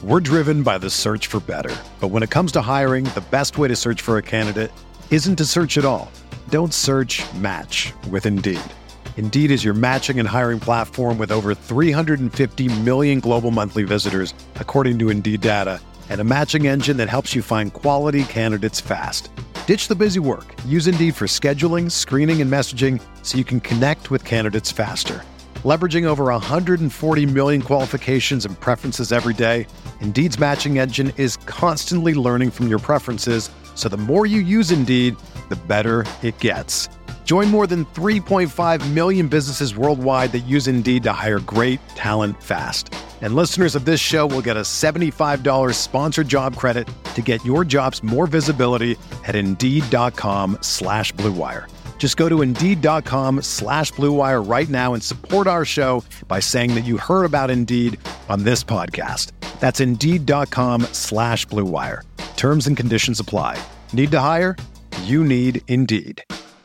We're driven by the search for better. But when it comes to hiring, the best way to search for a candidate isn't to search at all. Don't search, match with Indeed. Indeed is your matching and hiring platform with over 350 million global monthly visitors, according to Indeed data, and a matching engine that helps you find quality candidates fast. Ditch the busy work. Use Indeed for scheduling, screening, and messaging so you can connect with candidates faster. Leveraging over 140 million qualifications and preferences every day, Indeed's matching engine is constantly learning from your preferences, so the more you use Indeed, the better it gets. Join more than 3.5 million businesses worldwide that use Indeed to hire great talent fast. And listeners of this show will get a $75 sponsored job credit to get your jobs more visibility at Indeed.com/Blue Wire. Just go to Indeed.com/Blue Wire right now and support our show by saying that you heard about Indeed on this podcast. That's Indeed.com/Blue Wire. Terms and conditions apply. Need to hire? You need Indeed.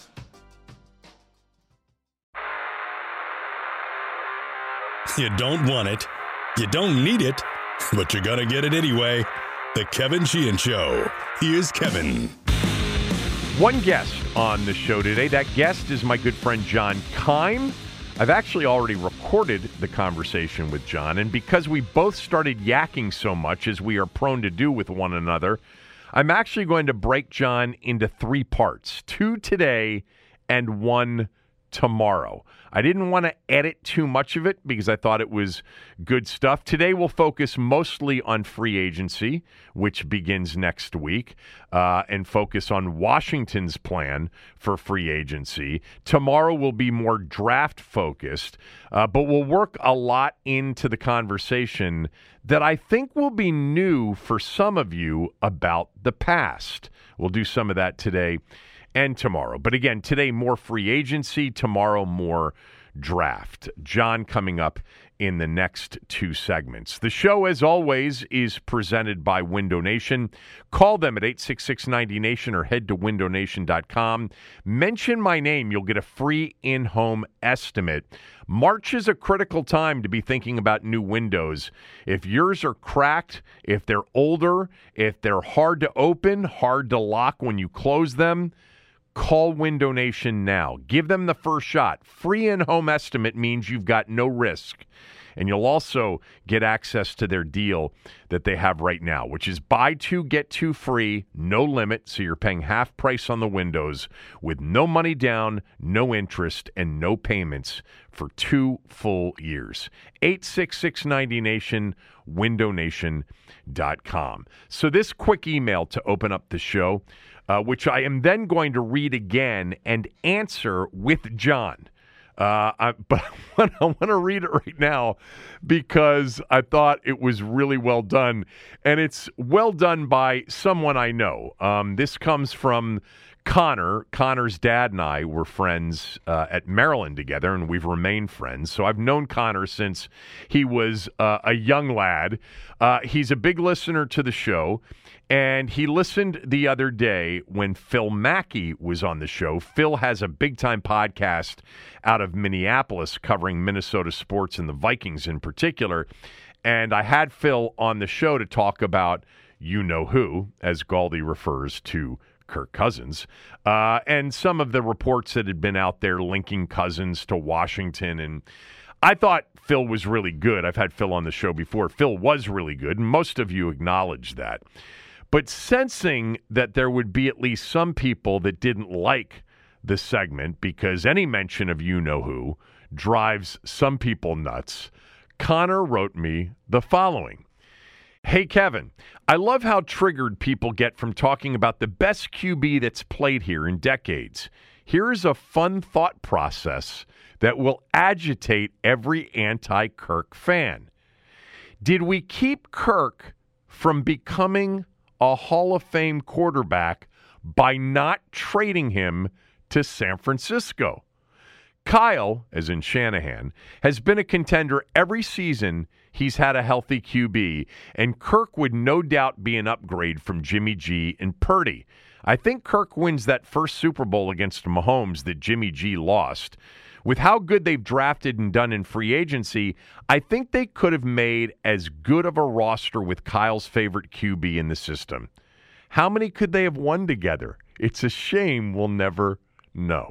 You don't want it, you don't need it, but you're gonna get it anyway. The Kevin Sheehan Show. Here's Kevin. One guest on the show today. That guest is my good friend John Keim. I've actually already recorded the conversation with John, and because we both started yakking so much, as we are prone to do with one another, I'm actually going to break John into 3 parts, 2 today and 1 tomorrow. I didn't want to edit too much of it because I thought it was good stuff. Today we'll focus mostly on free agency, which begins next week, and focus on Washington's plan for free agency. Tomorrow will be more draft focused, but we'll work a lot into the conversation that I think will be new for some of you about the past. We'll do some of that today and tomorrow. But again, today more free agency, tomorrow more draft. John coming up in the next 2 segments. The show, as always, is presented by Window Nation. Call them at 866-90-NATION or head to windownation.com. Mention my name. You'll get a free in-home estimate. March is a critical time to be thinking about new windows. If yours are cracked, if they're older, if they're hard to open, hard to lock when you close them, call Window Nation now. Give them the first shot. Free in-home estimate means you've got no risk. And you'll also get access to their deal that they have right now, which is buy 2, get 2 free, no limit, so you're paying half price on the windows with no money down, no interest, and no payments for 2 full years. 866-90-NATION, windownation.com. So this quick email to open up the show, which I am then going to read again and answer with John. But I want to read it right now because I thought it was really well done. And it's well done by someone I know. This comes from Connor. Connor's dad and I were friends at Maryland together, and we've remained friends. So I've known Connor since he was a young lad. He's a big listener to the show. And he listened the other day when Phil Mackey was on the show. Phil has a big-time podcast out of Minneapolis covering Minnesota sports and the Vikings in particular. And I had Phil on the show to talk about you-know-who, as Galdi refers to Kirk Cousins, and some of the reports that had been out there linking Cousins to Washington. And I thought Phil was really good. I've had Phil on the show before. Phil was really good, and most of you acknowledge that. But sensing that there would be at least some people that didn't like the segment because any mention of you-know-who drives some people nuts, Connor wrote me the following. Hey, Kevin, I love how triggered people get from talking about the best QB that's played here in decades. Here's a fun thought process that will agitate every anti-Kirk fan. Did we keep Kirk from becoming a Hall of Fame quarterback by not trading him to San Francisco? Kyle, as in Shanahan, has been a contender every season he's had a healthy QB, and Kirk would no doubt be an upgrade from Jimmy G and Purdy. I think Kirk wins that first Super Bowl against Mahomes that Jimmy G lost, with how good they've drafted and done in free agency, I think they could have made as good of a roster with Kyle's favorite QB in the system. How many could they have won together? It's a shame we'll never know.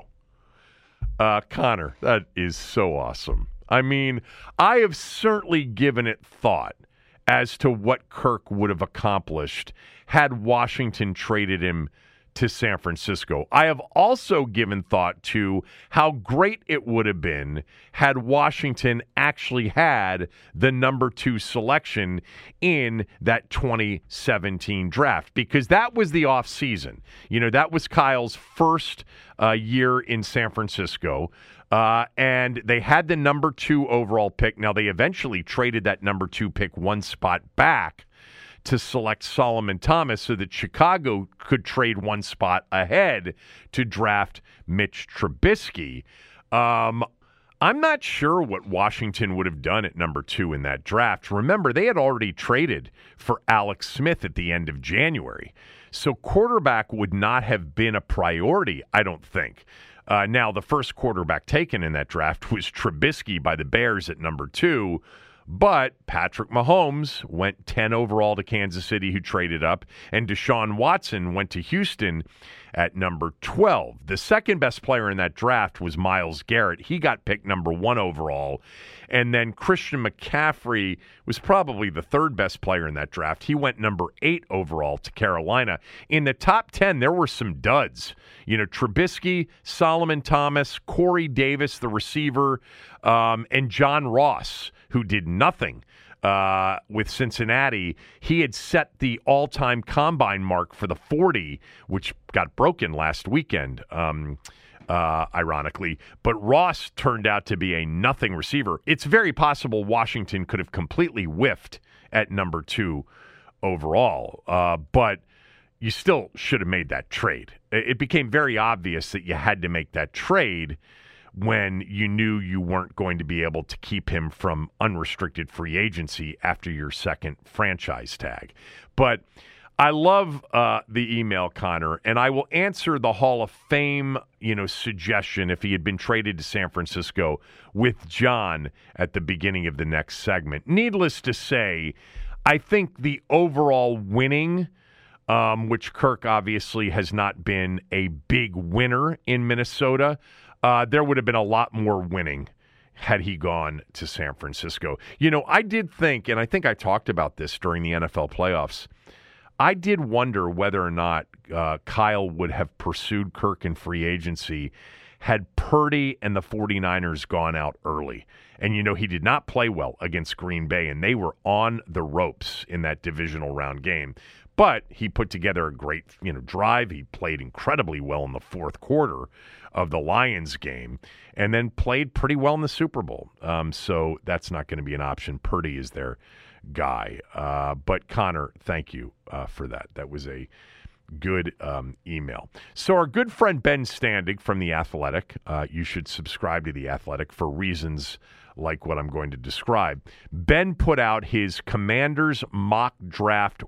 Connor, that is so awesome. I mean, I have certainly given it thought as to what Kirk would have accomplished had Washington traded him to San Francisco. I have also given thought to how great it would have been had Washington actually had the number 2 selection in that 2017 draft, because that was the offseason. You know, that was Kyle's first year in San Francisco. And they had the number 2 overall pick. Now, they eventually traded that number 2 pick one spot back to select Solomon Thomas so that Chicago could trade one spot ahead to draft Mitch Trubisky. I'm not sure what Washington would have done at number 2 in that draft. Remember, they had already traded for Alex Smith at the end of January. So quarterback would not have been a priority, I don't think. Now, the first quarterback taken in that draft was Trubisky by the Bears at number 2, but Patrick Mahomes went 10 overall to Kansas City, who traded up, and Deshaun Watson went to Houston at number 12. The second best player in that draft was Myles Garrett. He got picked number 1 overall. And then Christian McCaffrey was probably the third best player in that draft. He went number 8 overall to Carolina. In the top 10, there were some duds. You know, Trubisky, Solomon Thomas, Corey Davis, the receiver, and John Ross, who did nothing with Cincinnati. He had set the all-time combine mark for the 40, which got broken last weekend, ironically. But Ross turned out to be a nothing receiver. It's very possible Washington could have completely whiffed at number 2 overall, but you still should have made that trade. It became very obvious that you had to make that trade when you knew you weren't going to be able to keep him from unrestricted free agency after your second franchise tag. But I love the email, Connor, and I will answer the Hall of Fame, suggestion if he had been traded to San Francisco with John at the beginning of the next segment. Needless to say, I think the overall winning, which Kirk obviously has not been a big winner in Minnesota, there would have been a lot more winning had he gone to San Francisco. I did think, and I think I talked about this during the NFL playoffs, I did wonder whether or not Kyle would have pursued Kirk in free agency had Purdy and the 49ers gone out early. And, he did not play well against Green Bay, and they were on the ropes in that divisional round game. But he put together a great, drive. He played incredibly well in the fourth quarter of the Lions game and then played pretty well in the Super Bowl. So that's not going to be an option. Purdy is their guy. But Connor, thank you for that. That was a good email. So our good friend Ben Standig from The Athletic, you should subscribe to The Athletic for reasons like what I'm going to describe. Ben put out his Commanders Mock Draft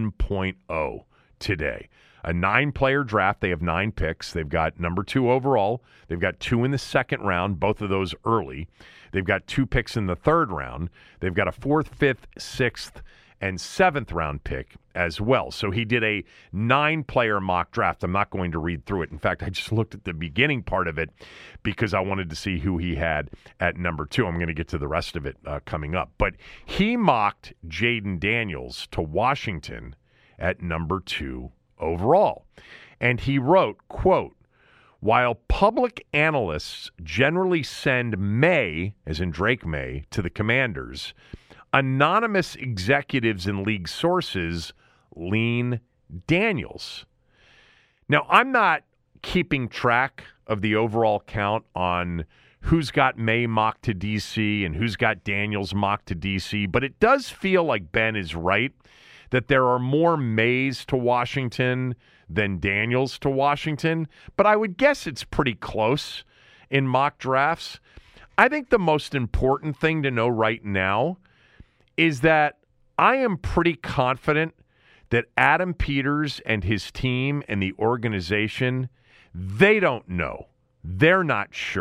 1.0 today. A 9-player draft. They have 9 picks. They've got number 2 overall. They've got 2 in the second round, both of those early. They've got 2 picks in the third round. They've got a 4th, 5th, 6th, and 7th round pick as well. So he did a 9-player mock draft. I'm not going to read through it. In fact, I just looked at the beginning part of it because I wanted to see who he had at number 2. I'm going to get to the rest of it coming up. But he mocked Jaden Daniels to Washington at number 2 overall. And he wrote, quote, "While public analysts generally send May, as in Drake May, to the Commanders, anonymous executives and league sources lean Daniels." Now, I'm not keeping track of the overall count on who's got May mocked to D.C. and who's got Daniels mocked to D.C., but it does feel like Ben is right that there are more Mays to Washington than Daniels to Washington, but I would guess it's pretty close in mock drafts. I think the most important thing to know right now is that I am pretty confident that Adam Peters and his team and the organization, they don't know. They're not sure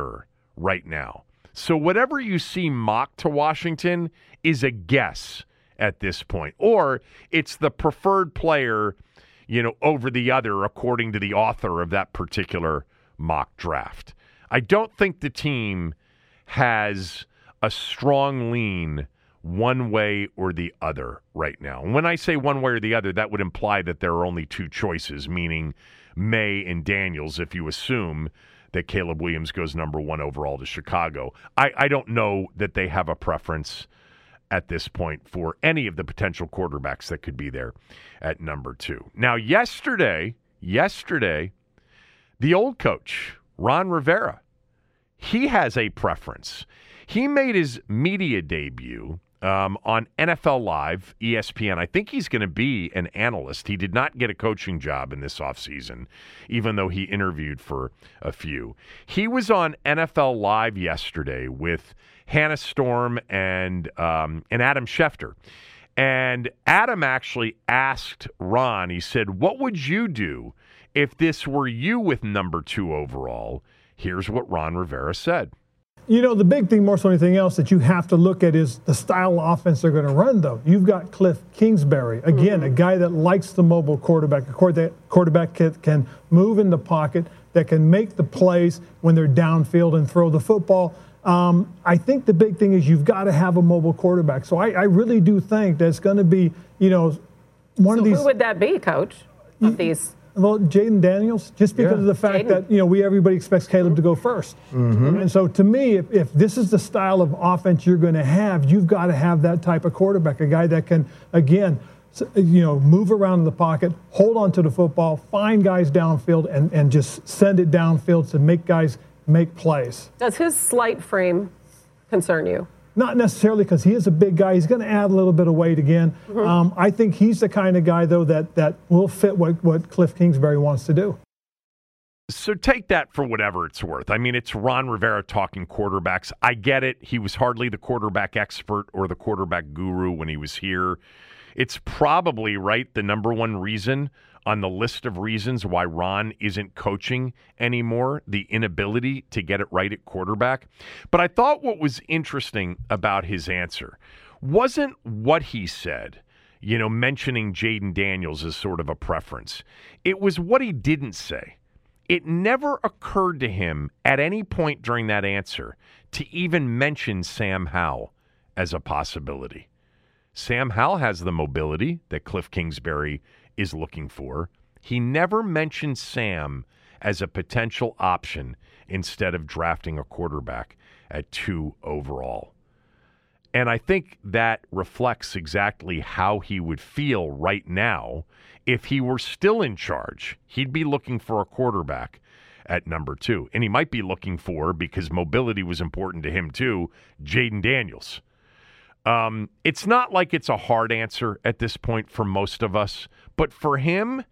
right now. So whatever you see mocked to Washington is a guess at this point, or it's the preferred player, over the other, according to the author of that particular mock draft. I don't think the team has a strong lean one way or the other right now. And when I say one way or the other, that would imply that there are only two choices, meaning May and Daniels, if you assume that Caleb Williams goes number 1 overall to Chicago. I don't know that they have a preference at this point for any of the potential quarterbacks that could be there at number 2. Now, yesterday, the old coach, Ron Rivera, he has a preference. He made his media debut on NFL Live, ESPN. I think he's going to be an analyst. He did not get a coaching job in this offseason, even though he interviewed for a few. He was on NFL Live yesterday with Hannah Storm and Adam Schefter. And Adam actually asked Ron, he said, what would you do if this were you with number 2 overall? Here's what Ron Rivera said. The big thing, more so than anything else, that you have to look at is the style of offense they're going to run, though. You've got Cliff Kingsbury, again, a guy that likes the mobile quarterback, a quarterback can move in the pocket, that can make the plays when they're downfield and throw the football. I think the big thing is you've got to have a mobile quarterback. So I really do think that's going to be, one of these. Who would that be, Coach, of these? Well, Jaden Daniels, just because of the fact that, everybody expects Caleb to go first. Mm-hmm. And so to me, if this is the style of offense you're going to have, you've got to have that type of quarterback, a guy that can, again, move around in the pocket, hold on to the football, find guys downfield, and just send it downfield to make guys make plays. Does his slight frame concern you? Not necessarily, because he is a big guy. He's going to add a little bit of weight again. Mm-hmm. I think he's the kind of guy, though, that will fit what Cliff Kingsbury wants to do. So take that for whatever it's worth. I mean, it's Ron Rivera talking quarterbacks. I get it. He was hardly the quarterback expert or the quarterback guru when he was here. It's probably, right, the number one reason on the list of reasons why Ron isn't coaching anymore, the inability to get it right at quarterback. But I thought what was interesting about his answer wasn't what he said, mentioning Jaden Daniels as sort of a preference. It was what he didn't say. It never occurred to him at any point during that answer to even mention Sam Howell as a possibility. Sam Howell has the mobility that Cliff Kingsbury is looking for. He never mentioned Sam as a potential option instead of drafting a quarterback at 2 overall. And I think that reflects exactly how he would feel right now if he were still in charge. He'd be looking for a quarterback at number 2. And he might be looking for, because mobility was important to him too, Jaden Daniels. It's not like it's a hard answer at this point for most of us, but for him,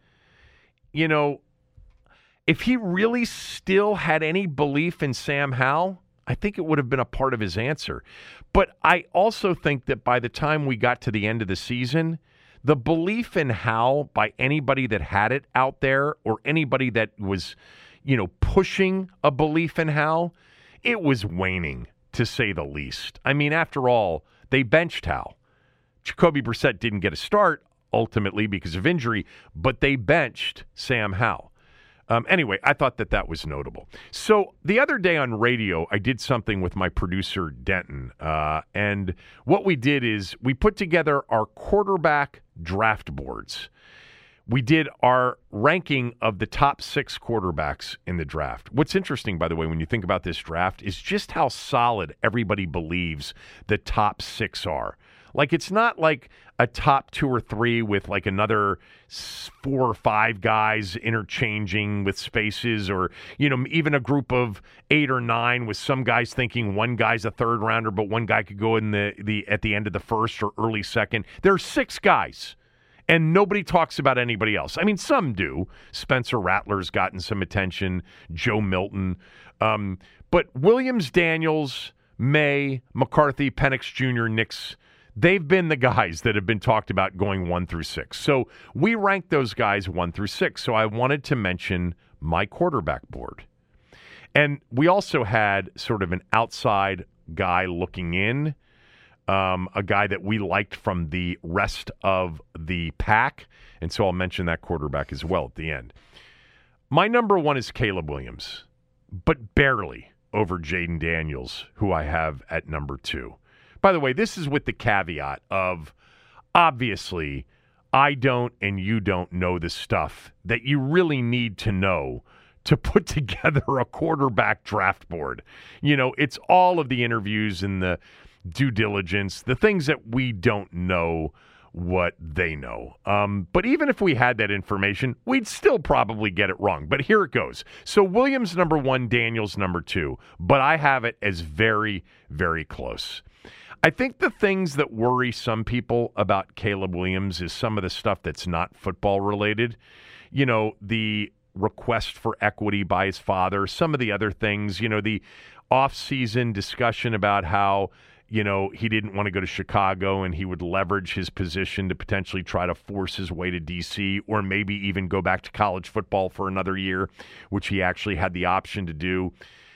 if he really still had any belief in Sam Howell, I think it would have been a part of his answer. But I also think that by the time we got to the end of the season, the belief in Howell by anybody that had it out there or anybody that was, pushing a belief in Howell, it was waning, to say the least. I mean, after all, they benched Howell. Jacoby Brissett didn't get a start, ultimately, because of injury, but they benched Sam Howell. Anyway, I thought that was notable. So the other day on radio, I did something with my producer, Denton. And what we did is we put together our quarterback draft boards. We did our ranking of the top 6 quarterbacks in the draft. What's interesting, by the way, when you think about this draft, is just how solid everybody believes the top 6 are. Like, it's not like a top 2 or 3 with like another 4 or 5 guys interchanging with spaces, or, even a group of 8 or 9 with some guys thinking one guy's a third rounder, but one guy could go in the at the end of the first or early second. There are 6 guys. And nobody talks about anybody else. I mean, some do. Spencer Rattler's gotten some attention, Joe Milton. But Williams, Daniels, May, McCarthy, Penix Jr., Nix, they've been the guys that have been talked about going 1 through 6. So we ranked those guys 1 through 6. So I wanted to mention my quarterback board. And we also had sort of an outside guy looking in, a guy that we liked from the rest of the pack. And so I'll mention that quarterback as well at the end. My number one is Caleb Williams, but barely over Jayden Daniels, who I have at number 2. By the way, this is with the caveat of, obviously, I don't and you don't know the stuff that you really need to know to put together a quarterback draft board. You know, it's all of the interviews and the due diligence, the things that we don't know what they know. But even if we had that information, we'd still probably get it wrong. But here it goes. So Williams number 1, Daniels number 2. But I have it as very, very close. I think the things that worry some people about Caleb Williams is some of the stuff that's not football related. You know, the request for equity by his father, some of the other things, you know, the off-season discussion about how, you know, he didn't want to go to Chicago and he would leverage his position to potentially try to force his way to D.C. or maybe even go back to college football for another year, which he actually had the option to do.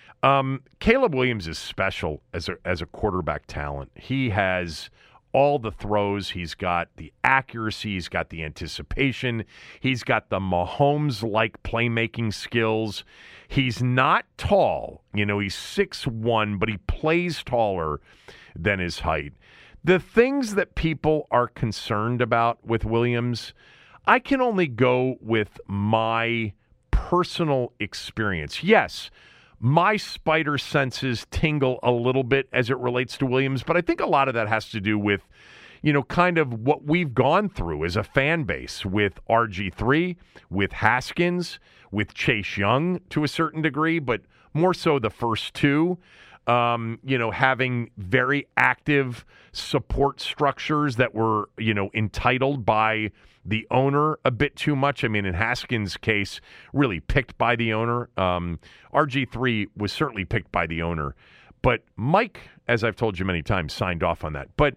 Caleb Williams is special as a quarterback talent. He has all the throws. He's got the accuracy. He's got the anticipation. He's got the Mahomes-like playmaking skills. He's not tall. You know, he's 6'1", but he plays taller than his height. The things that people are concerned about with Williams, I can only go with my personal experience. Yes, my spider senses tingle a little bit as it relates to Williams, but I think a lot of that has to do with, you know, kind of what we've gone through as a fan base with RG3, with Haskins, with Chase Young to a certain degree, but more so the first two. You know, having very active support structures that were, you know, entitled by the owner a bit too much. I mean, in Haskins' case, really picked by the owner. RG3 was certainly picked by the owner. But Mike, as I've told you many times, signed off on that. But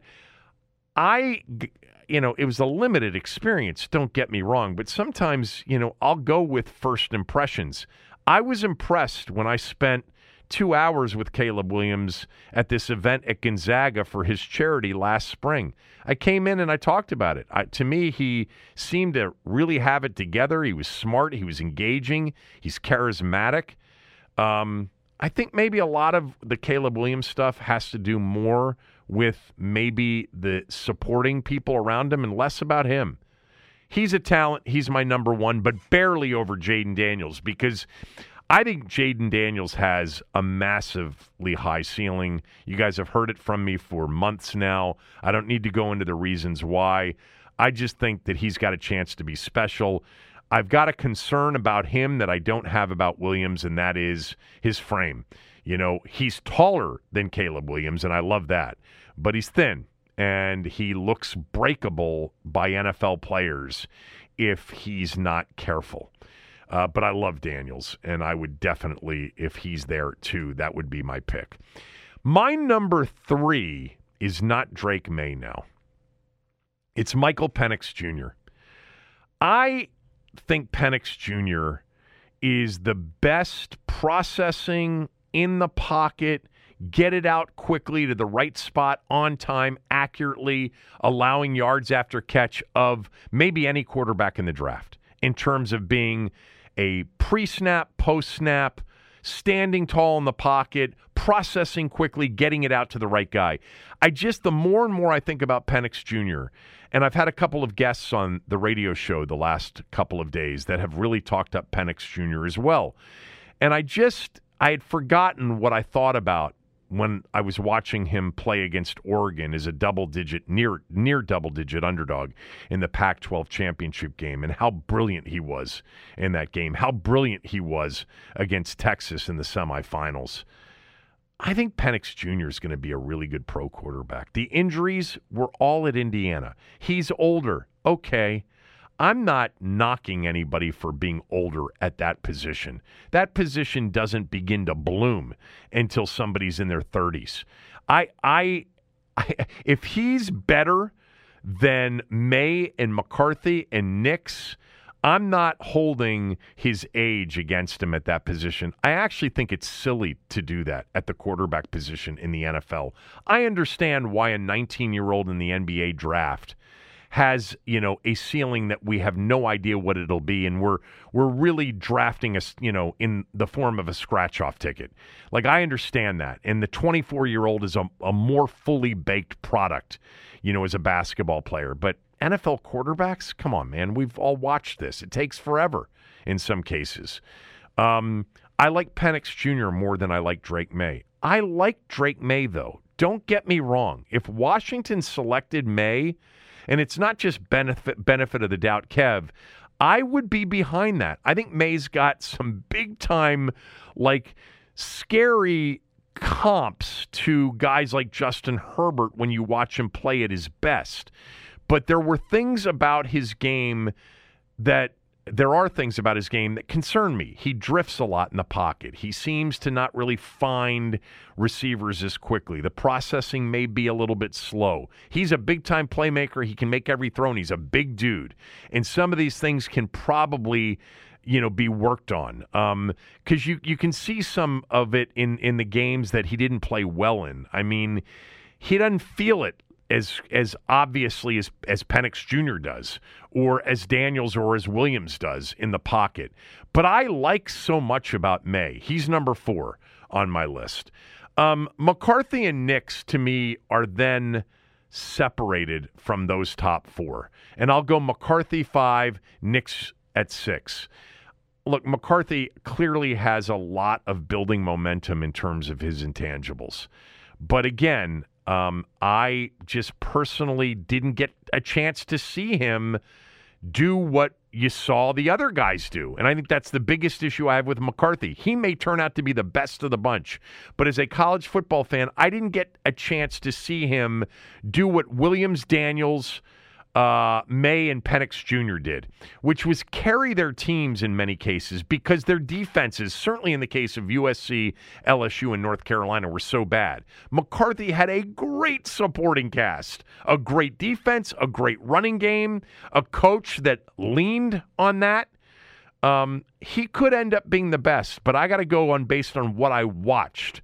you know, it was a limited experience, don't get me wrong. But sometimes, you know, I'll go with first impressions. I was impressed when I spent 2 hours with Caleb Williams at this event at Gonzaga for his charity last spring. I came in and I talked about it. To me, he seemed to really have it together. He was smart. He was engaging. He's charismatic. I think maybe a lot of the Caleb Williams stuff has to do more with maybe the supporting people around him and less about him. He's a talent. He's my number one, but barely over Jayden Daniels, because I think Jayden Daniels has a massively high ceiling. You guys have heard it from me for months now. I don't need to go into the reasons why. I just think that he's got a chance to be special. I've got a concern about him that I don't have about Williams, and that is his frame. You know, he's taller than Caleb Williams, and I love that. But he's thin, and he looks breakable by NFL players if he's not careful. But I love Daniels, and I would definitely, if he's there too, that would be my pick. My number 3 is not Drake May now. It's Michael Penix Jr. I think Penix Jr. is the best processing in the pocket, get it out quickly to the right spot on time, accurately, allowing yards after catch of maybe any quarterback in the draft in terms of being a pre-snap, post-snap, standing tall in the pocket, processing quickly, getting it out to the right guy. The more and more I think about Penix Jr., and I've had a couple of guests on the radio show the last couple of days that have really talked up Penix Jr. as well. And I had forgotten what I thought about when I was watching him play against Oregon as a near double-digit underdog in the Pac-12 championship game, and how brilliant he was in that game, how brilliant he was against Texas in the semifinals. I think Penix Jr. is going to be a really good pro quarterback. The injuries were all at Indiana. He's older. Okay. I'm not knocking anybody for being older at that position. That position doesn't begin to bloom until somebody's in their 30s. If he's better than May and McCarthy and Nix, I'm not holding his age against him at that position. I actually think it's silly to do that at the quarterback position in the NFL. I understand why a 19-year-old in the NBA draft has, a ceiling that we have no idea what it'll be, and we're really drafting us, in the form of a scratch-off ticket. Like, I understand that, and the 24-year-old is a more fully baked product, as a basketball player. But NFL quarterbacks, come on, man, we've all watched this. It takes forever in some cases. I like Penix Jr. more than I like Drake May. I like Drake May, though. Don't get me wrong. If Washington selected May, and it's not just benefit of the doubt, Kev, I would be behind that. I think May's got some big-time, scary comps to guys like Justin Herbert when you watch him play at his best. But there are things about his game that concern me. He drifts a lot in the pocket. He seems to not really find receivers as quickly. The processing may be a little bit slow. He's a big-time playmaker. He can make every throw, and he's a big dude. And some of these things can probably, be worked on. Because you can see some of it in the games that he didn't play well in. I mean, he doesn't feel it as obviously as Penix Jr. does, or as Daniels or as Williams does in the pocket. But I like so much about May. He's number 4 on my list. McCarthy and Nix, to me, are then separated from those top 4. And I'll go McCarthy 5, Nix at 6. Look, McCarthy clearly has a lot of building momentum in terms of his intangibles. But again, I just personally didn't get a chance to see him do what you saw the other guys do. And I think that's the biggest issue I have with McCarthy. He may turn out to be the best of the bunch, but as a college football fan, I didn't get a chance to see him do what Williams, Daniels, May, and Penix Jr. did, which was carry their teams in many cases because their defenses, certainly in the case of USC, LSU, and North Carolina, were so bad. McCarthy had a great supporting cast, a great defense, a great running game, a coach that leaned on that. He could end up being the best, but I got to go based on what I watched.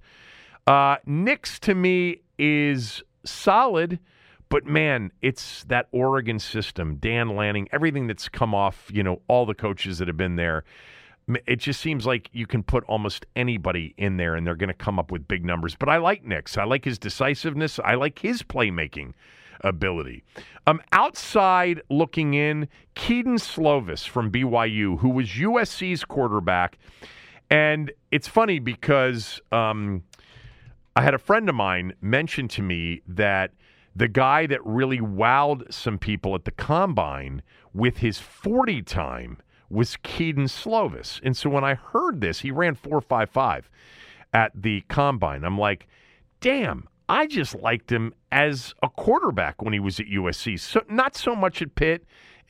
Nix, to me, is solid. But, man, it's that Oregon system, Dan Lanning, everything that's come off, all the coaches that have been there. It just seems like you can put almost anybody in there, and they're going to come up with big numbers. But I like Nix. I like his decisiveness. I like his playmaking ability. Outside looking in, Kedon Slovis from BYU, who was USC's quarterback. And it's funny because I had a friend of mine mention to me that the guy that really wowed some people at the Combine with his 40 time was Kedon Slovis. And so when I heard this, he ran 4.55 at the Combine. I'm like, damn, I just liked him as a quarterback when he was at USC. So not so much at Pitt,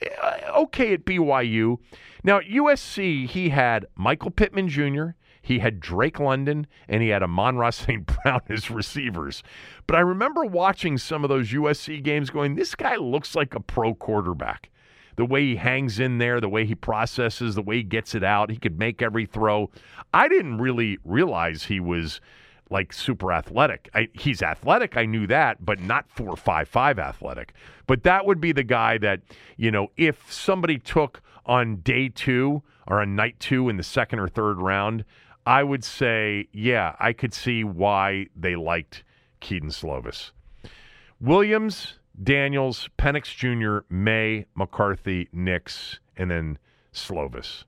okay at BYU. Now at USC, he had Michael Pittman Jr., he had Drake London, and he had Amon-Ra St. Brown as receivers. But I remember watching some of those USC games going, this guy looks like a pro quarterback. The way he hangs in there, the way he processes, the way he gets it out, he could make every throw. I didn't really realize he was super athletic. He's athletic, I knew that, but not 4.55 athletic. But that would be the guy that, if somebody took on day 2 or on night 2 in the second or third round, I would say, yeah, I could see why they liked Kedon Slovis. Williams, Daniels, Penix Jr., May, McCarthy, Nix, and then Slovis.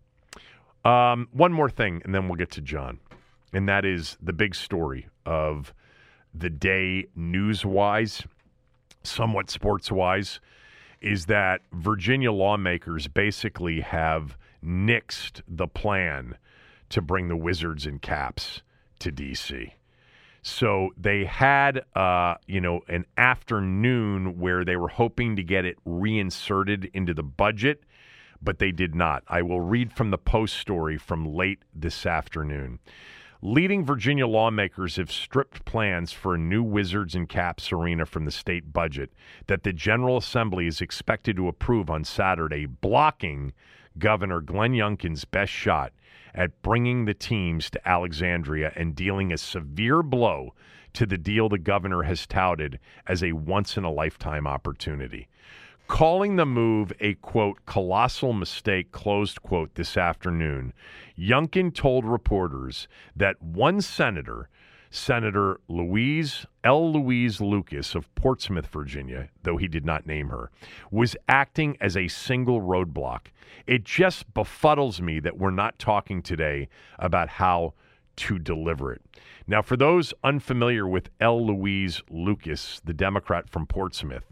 One more thing, and then we'll get to John. And that is the big story of the day news-wise, somewhat sports-wise, is that Virginia lawmakers basically have nixed the plan to bring the Wizards and Caps to D.C. So they had, an afternoon where they were hoping to get it reinserted into the budget, but they did not. I will read from the Post story from late this afternoon. Leading Virginia lawmakers have stripped plans for a new Wizards and Caps arena from the state budget that the General Assembly is expected to approve on Saturday, blocking Governor Glenn Youngkin's best shot at bringing the teams to Alexandria and dealing a severe blow to the deal the governor has touted as a once-in-a-lifetime opportunity. Calling the move a, quote, colossal mistake, closed quote, this afternoon, Youngkin told reporters that one senator, Senator Louise Lucas of Portsmouth, Virginia, though he did not name her, was acting as a single roadblock. It just befuddles me that we're not talking today about how to deliver it. Now, for those unfamiliar with Louise Lucas, the Democrat from Portsmouth,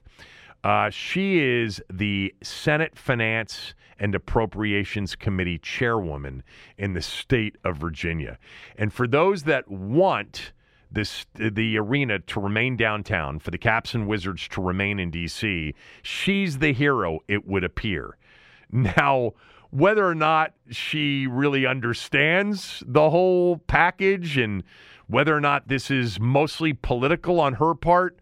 she is the Senate Finance and Appropriations Committee chairwoman in the state of Virginia. And for those that want the arena to remain downtown, for the Caps and Wizards to remain in D.C., she's the hero, it would appear. Now, whether or not she really understands the whole package and whether or not this is mostly political on her part,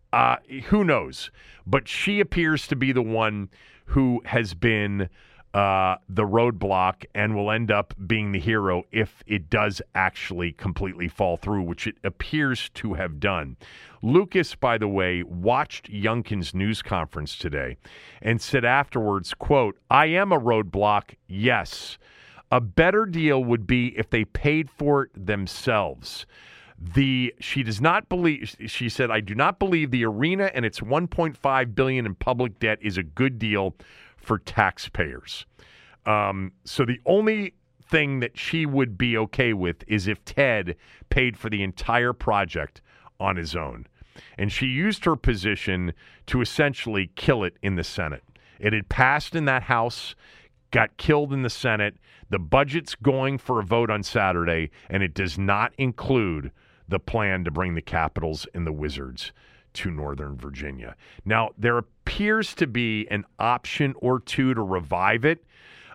who knows? But she appears to be the one who has been the roadblock and will end up being the hero if it does actually completely fall through, which it appears to have done. Lucas, by the way, watched Youngkin's news conference today and said afterwards, quote, "I am a roadblock, yes. A better deal would be if they paid for it themselves. She does not believe, she said, I do not believe the arena and its $1.5 billion in public debt is a good deal for taxpayers." So the only thing that she would be okay with is if Ted paid for the entire project on his own. And she used her position to essentially kill it in the Senate. It had passed in that House, got killed in the Senate. The budget's going for a vote on Saturday, and it does not include the plan to bring the Capitals and the Wizards to Northern Virginia. Now, there appears to be an option or two to revive it.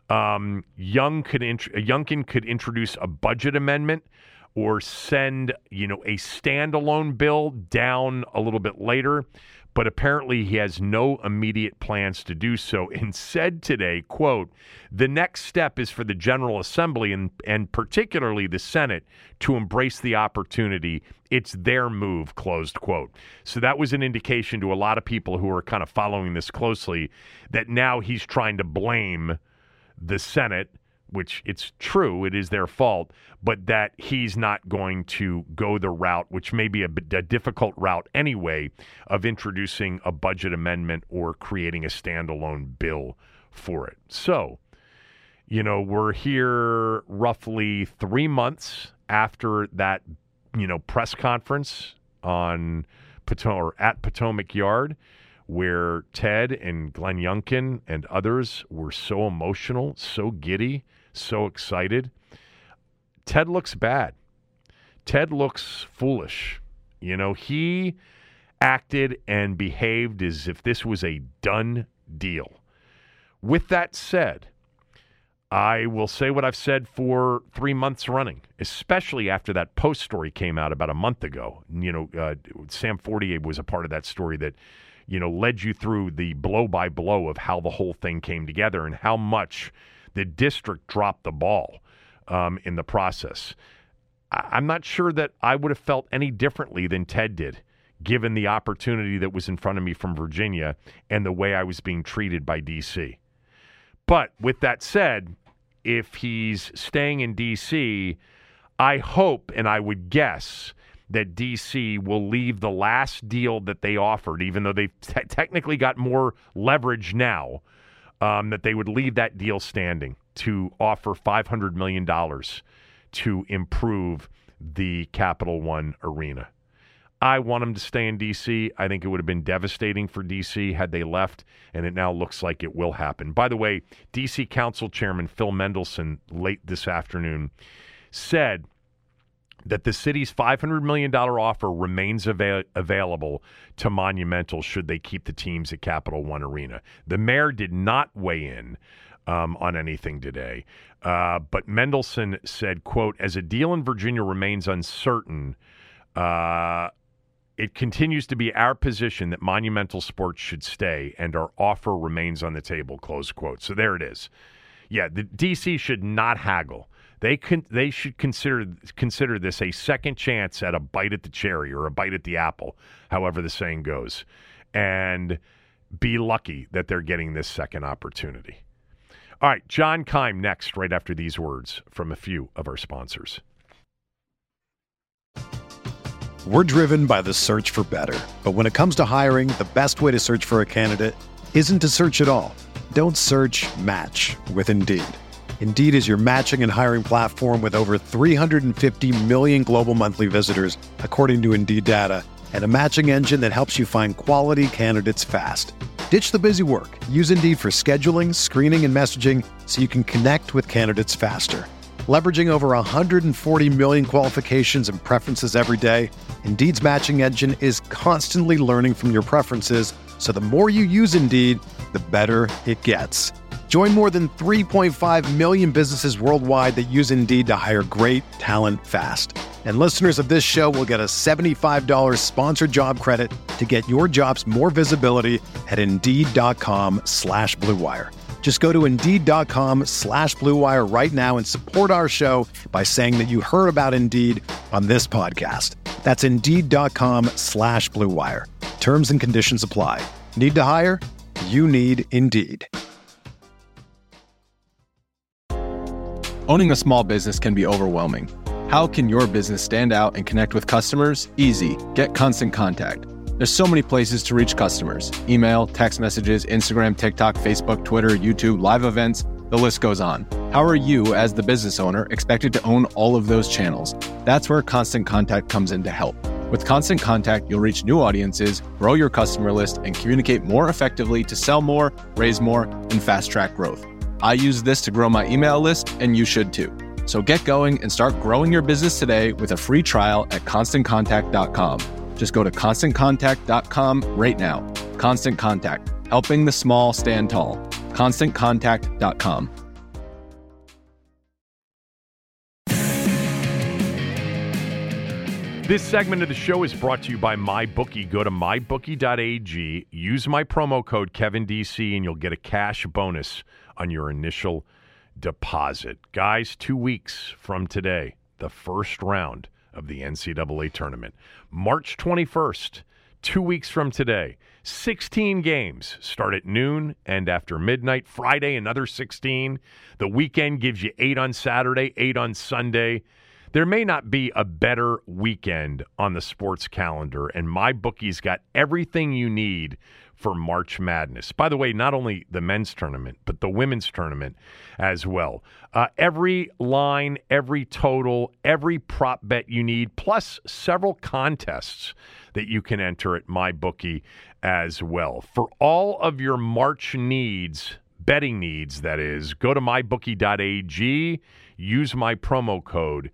Youngkin could introduce a budget amendment or send, a standalone bill down a little bit later. But apparently he has no immediate plans to do so, and said today, quote, "The next step is for the General Assembly and particularly the Senate to embrace the opportunity. It's their move," closed quote. So that was an indication to a lot of people who are kind of following this closely that now he's trying to blame the Senate, which it's true, it is their fault, but that he's not going to go the route, which may be a difficult route anyway, of introducing a budget amendment or creating a standalone bill for it. So, we're here roughly 3 months after that, press conference on at Potomac Yard, where Ted and Glenn Youngkin and others were so emotional, so giddy, so excited. Ted looks bad. Ted looks foolish. He acted and behaved as if this was a done deal. With that said, I will say what I've said for 3 months running, especially after that Post story came out about a month ago. Sam Fortier was a part of that story that, led you through the blow by blow of how the whole thing came together and how much the district dropped the ball in the process. I'm not sure that I would have felt any differently than Ted did, given the opportunity that was in front of me from Virginia and the way I was being treated by D.C. But with that said, if he's staying in D.C., I hope and I would guess that D.C. will leave the last deal that they offered, even though they've technically got more leverage now, that they would leave that deal standing to offer $500 million to improve the Capital One Arena. I want them to stay in D.C. I think it would have been devastating for D.C. had they left, and it now looks like it will happen. By the way, D.C. Council Chairman Phil Mendelson late this afternoon said that the city's $500 million offer remains available to Monumental should they keep the teams at Capital One Arena. The mayor did not weigh in on anything today, but Mendelson said, quote, "As a deal in Virginia remains uncertain, it continues to be our position that Monumental Sports should stay, and our offer remains on the table," close quote. So there it is. Yeah, the DC should not haggle. They should consider this a second chance at a bite at the cherry or a bite at the apple, however the saying goes, and be lucky that they're getting this second opportunity. All right, John Keim next, right after these words from a few of our sponsors. We're driven by the search for better. But when it comes to hiring, the best way to search for a candidate isn't to search at all. Don't search, match with Indeed. Indeed is your matching and hiring platform with over 350 million global monthly visitors, according to Indeed data, and a matching engine that helps you find quality candidates fast. Ditch the busy work. Use Indeed for scheduling, screening, and messaging so you can connect with candidates faster. Leveraging over 140 million qualifications and preferences every day, Indeed's matching engine is constantly learning from your preferences, so the more you use Indeed, the better it gets. Join more than 3.5 million businesses worldwide that use Indeed to hire great talent fast. And listeners of this show will get a $75 sponsored job credit to get your jobs more visibility at Indeed.com/Blue Wire. Just go to Indeed.com/Blue Wire right now and support our show by saying that you heard about Indeed on this podcast. That's Indeed.com/Blue Wire. Terms and conditions apply. Need to hire? You need Indeed. Owning a small business can be overwhelming. How can your business stand out and connect with customers? Easy. Get Constant Contact. There's so many places to reach customers. Email, text messages, Instagram, TikTok, Facebook, Twitter, YouTube, live events, the list goes on. How are you, as the business owner, expected to own all of those channels? That's where Constant Contact comes in to help. With Constant Contact, you'll reach new audiences, grow your customer list, and communicate more effectively to sell more, raise more, and fast-track growth. I use this to grow my email list, and you should too. So get going and start growing your business today with a free trial at ConstantContact.com. Just go to ConstantContact.com right now. Constant Contact, helping the small stand tall. ConstantContact.com. This segment of the show is brought to you by MyBookie. Go to mybookie.ag, use my promo code KevinDC, and you'll get a cash bonus on your initial deposit. Guys, 2 weeks from today, the first round of the NCAA tournament. March 21st, 2 weeks from today. 16 games start at noon and after midnight. Friday, another 16. The weekend gives you 8 on Saturday, 8 on Sunday. There may not be a better weekend on the sports calendar, and MyBookie's got everything you need for March Madness. By the way, not only the men's tournament, but the women's tournament as well. Every line, every total, every prop bet you need, plus several contests that you can enter at MyBookie as well. For all of your March needs, betting needs, that is, go to mybookie.ag, use my promo code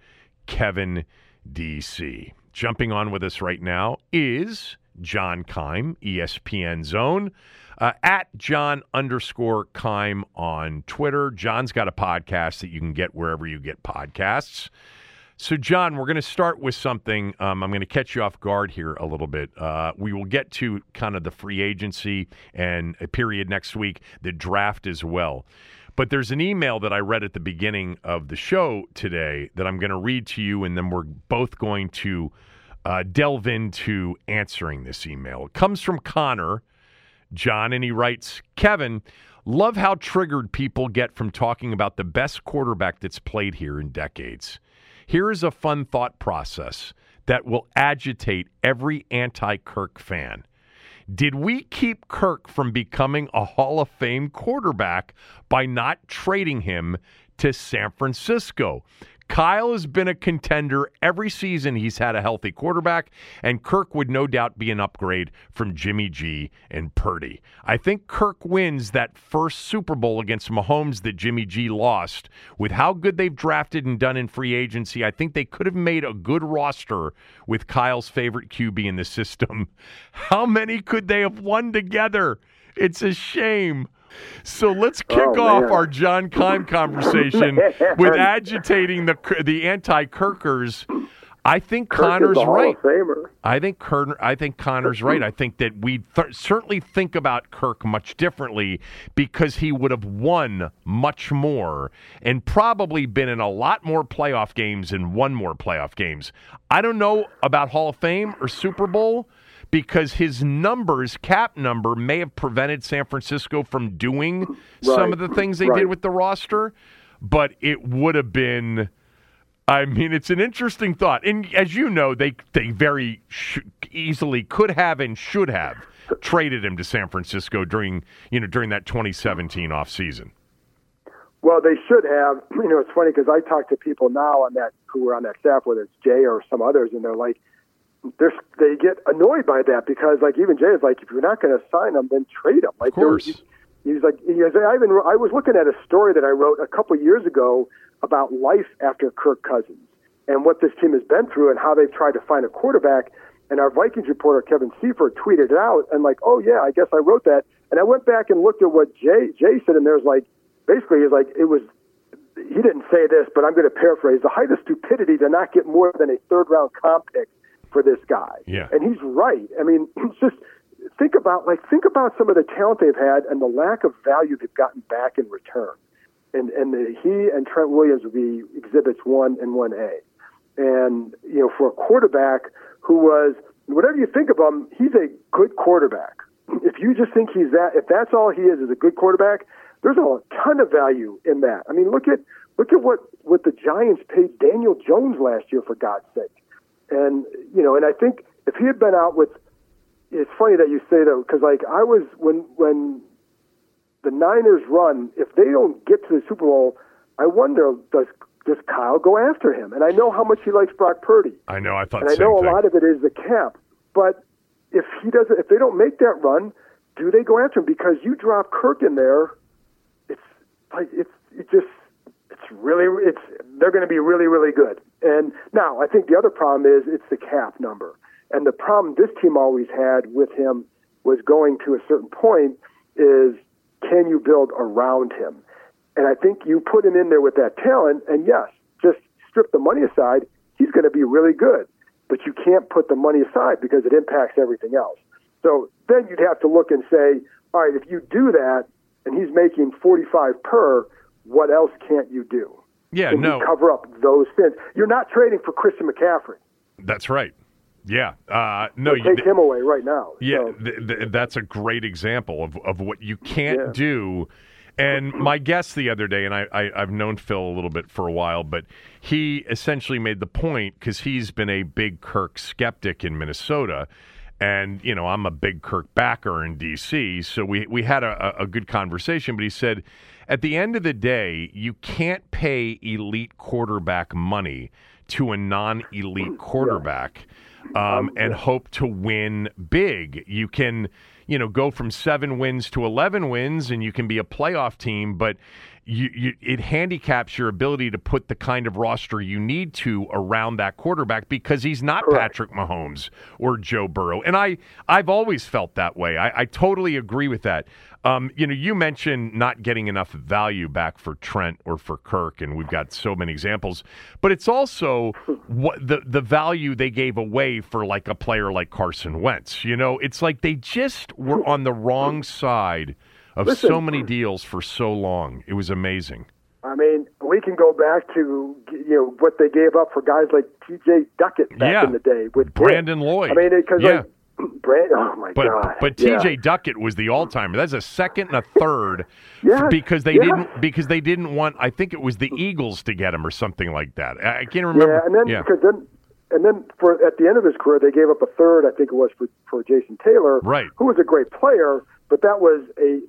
KevinDC. Jumping on with us right now is John Keim, ESPN Zone, at John_Keim on Twitter. John's got a podcast that you can get wherever you get podcasts. So, John, we're going to start with something. I'm going to catch you off guard here a little bit. We will get to kind of the free agency and a period next week, the draft as well. But there's an email that I read at the beginning of the show today that I'm going to read to you, and then we're both going to delve into answering this email. It comes from Connor, John, and he writes, Kevin, love how triggered people get from talking about the best quarterback that's played here in decades. Here is a fun thought process that will agitate every anti-Kirk fan. Did we keep Kirk from becoming a Hall of Fame quarterback by not trading him to San Francisco? Kyle has been a contender every season he's had a healthy quarterback, and Kirk would no doubt be an upgrade from Jimmy G and Purdy. I think Kirk wins that first Super Bowl against Mahomes that Jimmy G lost. With how good they've drafted and done in free agency, I think they could have made a good roster with Kyle's favorite QB in the system. How many could they have won together? It's a shame. So let's kick off our John Keim conversation with agitating the anti-Kirkers. I think Kirk Connor's is a Hall right. of Famer. I think Connor's right. I think that we certainly think about Kirk much differently because he would have won much more and probably been in a lot more playoff games and won more playoff games. I don't know about Hall of Fame or Super Bowl because his cap number, may have prevented San Francisco from doing some of the things they did with the roster, but it would have been... I mean, it's an interesting thought. And as you know, they very easily could have and should have traded him to San Francisco during that 2017 offseason. Well, they should have. It's funny because I talk to people now who were on that staff, whether it's Jay or some others, and they're like, they get annoyed by that because, like, even Jay is like, if you're not going to sign them, then trade them. Like, of course. He's like, I was looking at a story that I wrote a couple years ago about life after Kirk Cousins and what this team has been through and how they've tried to find a quarterback. And our Vikings reporter, Kevin Seifert, tweeted it out and like, oh, yeah, I guess I wrote that. And I went back and looked at what Jay said, and there's like, basically, he didn't say this, but I'm going to paraphrase, the height of stupidity to not get more than a third-round comp pick for this guy. Yeah. And he's right. I mean, just think about some of the talent they've had and the lack of value they've gotten back in return. And he and Trent Williams would be exhibits 1 and 1A. And, for a quarterback who was, whatever you think of him, he's a good quarterback. If you just think if that's all he is a good quarterback, there's a ton of value in that. I mean, look at what the Giants paid Daniel Jones last year, for God's sake. And, and I think if he had been out with, it's funny that you say that, because like I was, when the Niners run, if they don't get to the Super Bowl, I wonder, does Kyle go after him? And I know how much he likes Brock Purdy. I know, I thought and the same I know thing. A lot of it is the cap. But if they don't make that run, do they go after him? Because you drop Kirk in there, they're going to be really, really good. And now I think the other problem is it's the cap number. And the problem this team always had with him was going to a certain point is, can you build around him? And I think you put him in there with that talent, and yes, just strip the money aside, he's going to be really good. But you can't put the money aside because it impacts everything else. So then you'd have to look and say, all right, if you do that and he's making $45 per, what else can't you do? Yeah, Can you cover up those sins? You're not trading for Christian McCaffrey. That's right. Yeah. Take him away right now. Yeah, So. That's a great example of what you can't do. And my guest the other day, and I've known Phil a little bit for a while, but he essentially made the point, because he's been a big Kirk skeptic in Minnesota, and, I'm a big Kirk backer in D.C., so we had a good conversation, but he said, at the end of the day, you can't pay elite quarterback money to a non-elite quarterback and hope to win big. You can, go from 7 wins to 11 wins, and you can be a playoff team, but it handicaps your ability to put the kind of roster you need to around that quarterback, because he's not Patrick Mahomes or Joe Burrow. And I've always felt that way. I totally agree with that. You mentioned not getting enough value back for Trent or for Kirk, and we've got so many examples. But it's also what the value they gave away for like a player like Carson Wentz. It's like they just were on the wrong side of so many deals for so long. It was amazing. I mean, we can go back to what they gave up for guys like T.J. Duckett back in the day with Brandon Lloyd. I mean, because oh my God! But T.J. Duckett was the all-timer. That's a second and a third because they didn't want. I think it was the Eagles to get him or something like that. I can't remember. And then for at the end of his career, they gave up a third. I think it was for Jason Taylor, who was a great player. But that was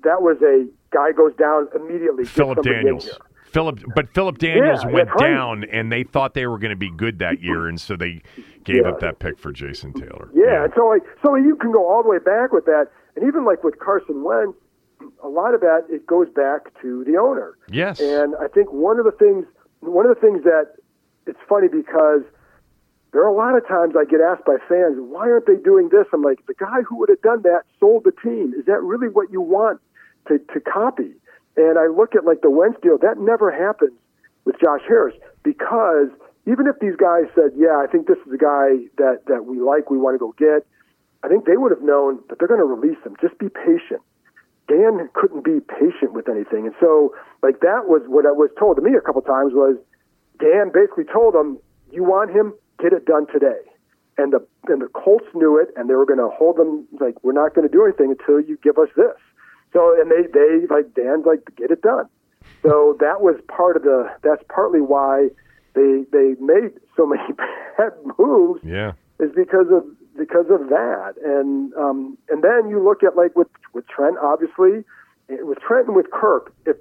a guy goes down immediately. Philip Daniels. Philip Daniels went down, and they thought they were going to be good that year, and so they gave up that pick for Jason Taylor. Yeah, and so you can go all the way back with that, and even like with Carson Wentz, a lot of that it goes back to the owner. Yes, and I think one of the things that it's funny because there are a lot of times I get asked by fans, why aren't they doing this? I'm like, the guy who would have done that sold the team. Is that really what you want to copy? And I look at like the Wentz deal, that never happens with Josh Harris because even if these guys said, yeah, I think this is a guy that we like, we want to go get, I think they would have known that they're going to release him. Just be patient. Dan couldn't be patient with anything. And so, like, that was what I was told to me a couple times was Dan basically told him, you want him, get it done today. And the Colts knew it, and they were going to hold them, like, we're not going to do anything until you give us this. So, and they like, Dan's like, get it done. So that was that's partly why they made so many bad moves. Yeah. Is because of that. And then you look at, like, with Trent, obviously, with Trent and with Kirk, if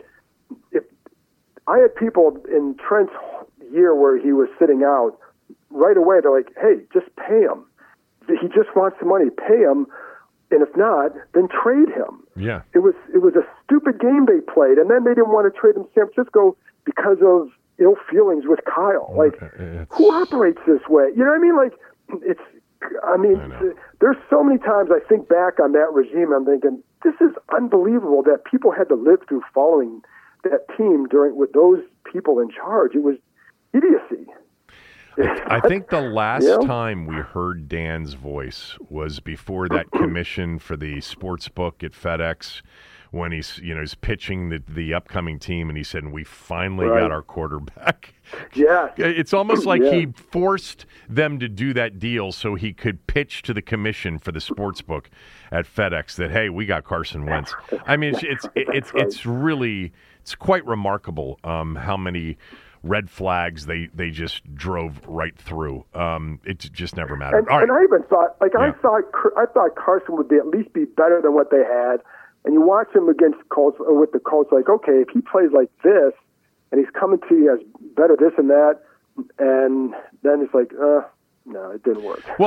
I had people in Trent's year where he was sitting out, right away they're like, hey, just pay him. He just wants the money, pay him, and if not, then trade him. Yeah. It was a stupid game they played, and then they didn't want to trade him to San Francisco because of ill feelings with Kyle. Like, who operates this way? You know what I mean? Like, there's so many times I think back on that regime, I'm thinking, this is unbelievable that people had to live through following that team with those people in charge. It was idiocy. I think the last time we heard Dan's voice was before that commission for the sports book at FedEx, when he's pitching the upcoming team, and he said, "We finally got our quarterback." Yeah, it's almost like he forced them to do that deal so he could pitch to the commission for the sports book at FedEx that, hey, we got Carson Wentz. I mean, it's really quite remarkable how many red flags they just drove right through. It just never mattered. And I even thought, I thought Carson would at least be better than what they had. And you watch him against Colts with the Colts, like, okay, if he plays like this, and he's coming to you as better this and that, and then it's like, no, it didn't work. Well,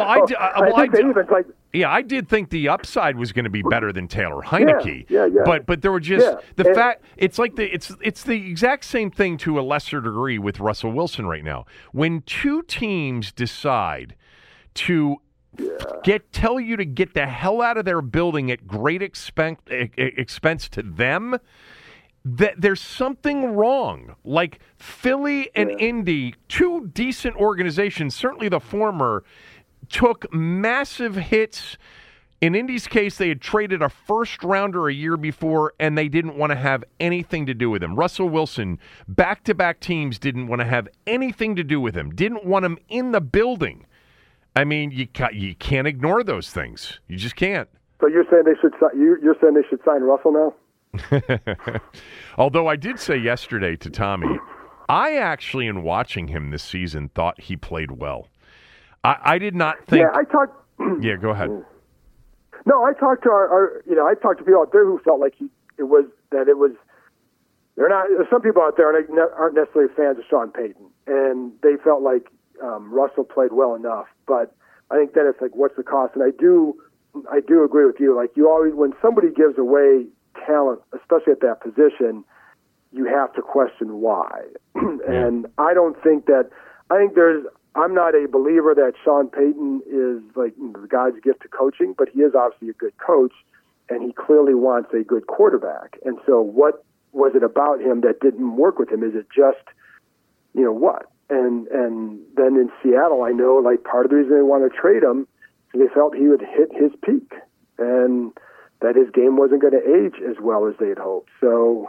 I did think the upside was going to be better than Taylor Heineke. Yeah. But there were just fact. It's like it's the exact same thing to a lesser degree with Russell Wilson right now. When two teams decide to tell you to get the hell out of their building at great expense to them, that there's something wrong. Like Philly and Indy, two decent organizations, certainly the former, took massive hits. In Indy's case, they had traded a first-rounder a year before, and they didn't want to have anything to do with him. Russell Wilson, back-to-back teams didn't want to have anything to do with him, didn't want him in the building. I mean, you can't ignore those things. You just can't. So you're saying they should sign Russell now? Although I did say yesterday to Tommy, I actually, in watching him this season, thought he played well. I did not think. Yeah, I talked. Yeah, go ahead. No, I talked to I talked to people out there who felt like it was. They're not. There's some people out there aren't necessarily fans of Sean Payton, and they felt like Russell played well enough. But I think then it's like, what's the cost? And I do agree with you. Like, you always, when somebody gives away talent, especially at that position, you have to question why. And I don't think that. I'm not a believer that Sean Payton is like the God's gift to coaching, but he is obviously a good coach, and he clearly wants a good quarterback. And so, what was it about him that didn't work with him? Is it just, what? And then in Seattle, I know, like, part of the reason they want to trade him is they felt he would hit his peak, and that his game wasn't going to age as well as they'd hoped. So,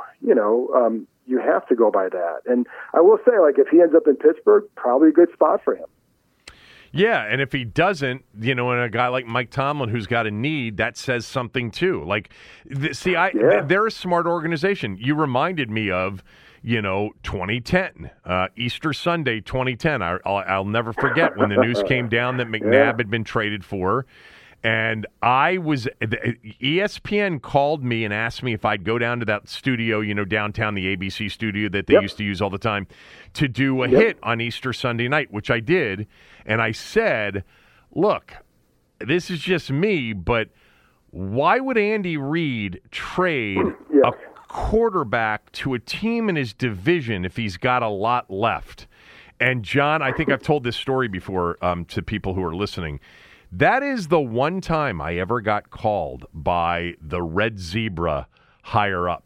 you have to go by that. And I will say, like, if he ends up in Pittsburgh, probably a good spot for him. Yeah, and if he doesn't, and a guy like Mike Tomlin who's got a need, that says something too. Like, they're a smart organization. You reminded me of, 2010, Easter Sunday 2010. I'll never forget when the news came down that McNabb had been traded for. And ESPN called me and asked me if I'd go down to that studio, downtown, the ABC studio that they used to use all the time, to do a hit on Easter Sunday night, which I did. And I said, look, this is just me, but why would Andy Reid trade a quarterback to a team in his division if he's got a lot left? And, John, I think I've told this story before to people who are listening. That is the one time I ever got called by the Red Zebra higher-ups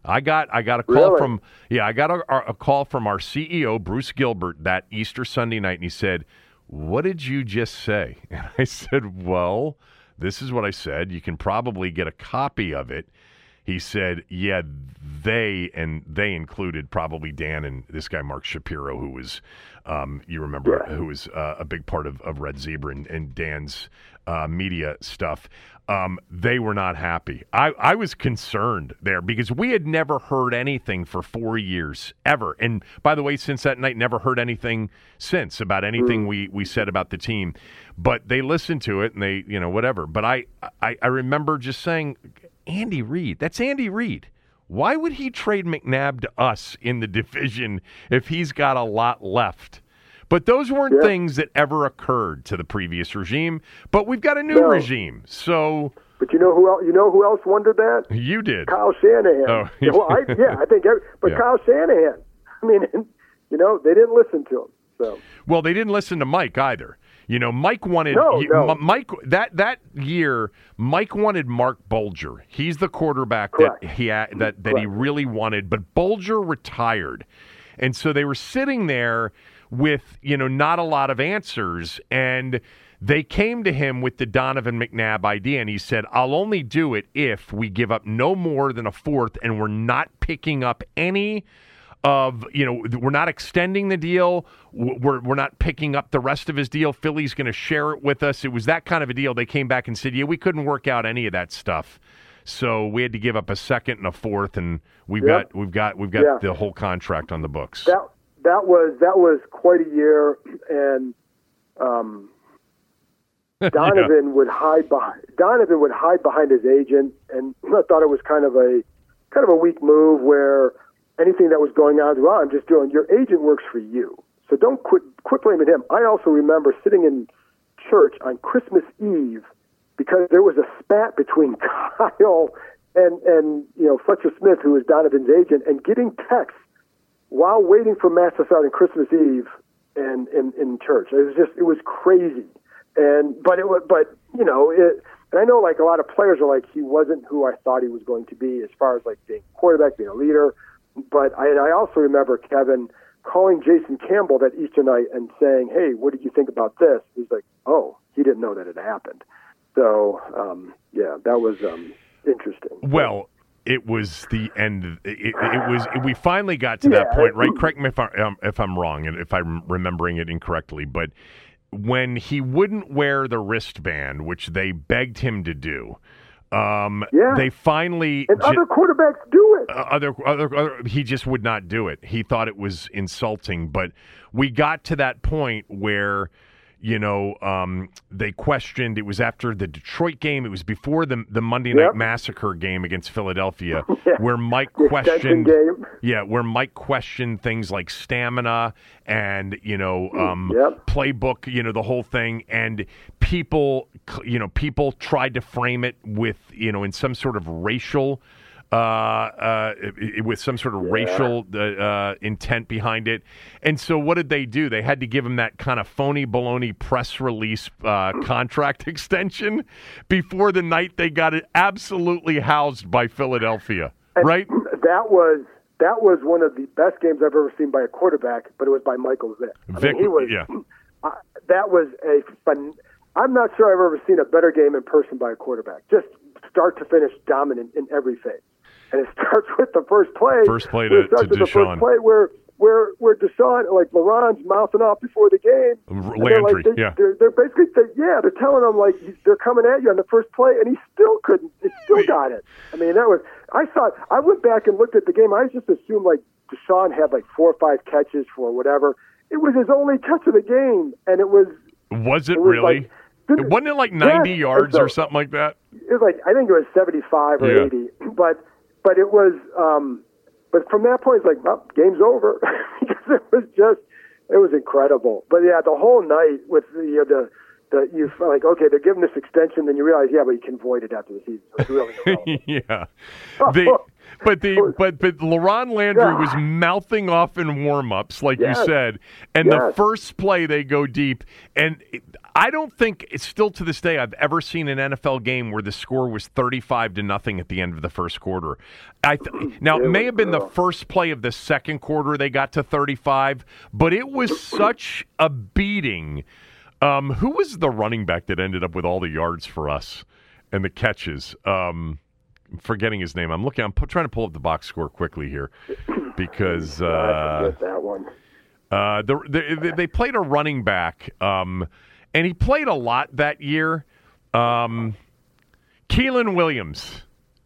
I got a call Really? from a call from our CEO Bruce Gilbert that Easter Sunday night, and he said, "What did you just say?" And I said, "Well, this is what I said. You can probably get a copy of it." He said, "Yeah, they included probably Dan and this guy Mark Shapiro, who was, you remember, who was a big part of Red Zebra and Dan's media stuff." They were not happy. I was concerned there because we had never heard anything for 4 years, ever. And by the way, since that night, never heard anything since about anything we said about the team. But they listened to it and they, whatever. But I remember just saying, Andy Reid, that's Andy Reid. Why would he trade McNabb to us in the division if he's got a lot left? But those weren't things that ever occurred to the previous regime. But we've got a new regime, so. But you know who else? Who else wondered that? You did. Kyle Shanahan. Oh, Well, I think. Kyle Shanahan. I mean, they didn't listen to him. So. Well, they didn't listen to Mike either. Mike wanted Mike that year. Mike wanted Mark Bulger. He's the quarterback Correct. that he really wanted. But Bulger retired, and so they were sitting there with not a lot of answers, and they came to him with the Donovan McNabb idea, and he said, "I'll only do it if we give up no more than a fourth, and we're not picking up any of we're not extending the deal. We're not picking up the rest of his deal. Philly's going to share it with us." It was that kind of a deal. They came back and said, "Yeah, we couldn't work out any of that stuff." So we had to give up a second and a fourth, and we've got the whole contract on the books. That was quite a year, and Donovan would hide behind his agent, and I thought it was kind of a weak move where anything that was going on, well, I'm just doing. Your agent works for you, so don't quit blaming him. I also remember sitting in church on Christmas Eve because there was a spat between Kyle and Fletcher Smith, who was Donovan's agent, and getting texts while waiting for Mass to start on Christmas Eve and in church. It was crazy. And I know like a lot of players are like, he wasn't who I thought he was going to be as far as like being quarterback, being a leader. But I also remember Kevin calling Jason Campbell that Easter night and saying, "Hey, what did you think about this?" He's like, "Oh, he didn't know that it happened." So that was interesting. Well, it was the end. It was. We finally got to that point, right? Correct me if I'm wrong, and if I'm remembering it incorrectly. But when he wouldn't wear the wristband, which they begged him to do, they finally and other quarterbacks do it. Other he just would not do it. He thought it was insulting. But we got to that point where. They questioned. It was after the Detroit game. It was before the Monday Night Massacre game against Philadelphia, where Mike questioned. Where Mike questioned things like stamina and playbook. The whole thing, and people tried to frame it with in some sort of racial. With some sort of racial intent behind it. And so what did they do? They had to give him that kind of phony baloney press release contract extension before the night they got it absolutely housed by Philadelphia, right? That was one of the best games I've ever seen by a quarterback, but it was by Michael Vick. That was a fun. I'm not sure I've ever seen a better game in person by a quarterback. Just start to finish dominant in every phase. And it starts with the first play. First play to Deshaun. The first play where Deshaun, like LeBron's mouthing off before the game. Landry, They're basically, they're telling him like they're coming at you on the first play, and he still couldn't. He still got it. I mean, I went back and looked at the game. I just assumed like Deshaun had like 4 or 5 catches for whatever. It was his only catch of the game, and it was. Was it really? Wasn't it like 90 yards or something like that? It was like, I think it was 75 or 80, but it was, but from that point, it's like, well, game's over. Because it was incredible. But yeah, the whole night with you feel like, okay, they're giving this extension, then you realize, but you can void it after the season. So it's really irrelevant. But LaRon Landry was mouthing off in warm-ups, like you said, and the first play they go deep, and I don't think it's still to this day I've ever seen an NFL game where the score was 35-0 at the end of the first quarter. Now, it may have been the first play of the second quarter they got to 35, but it was such a beating. Who was the running back that ended up with all the yards for us and the catches? I'm forgetting his name. I'm trying to pull up the box score quickly here because I forget that one. They played a running back, and he played a lot that year. Keelan Williams.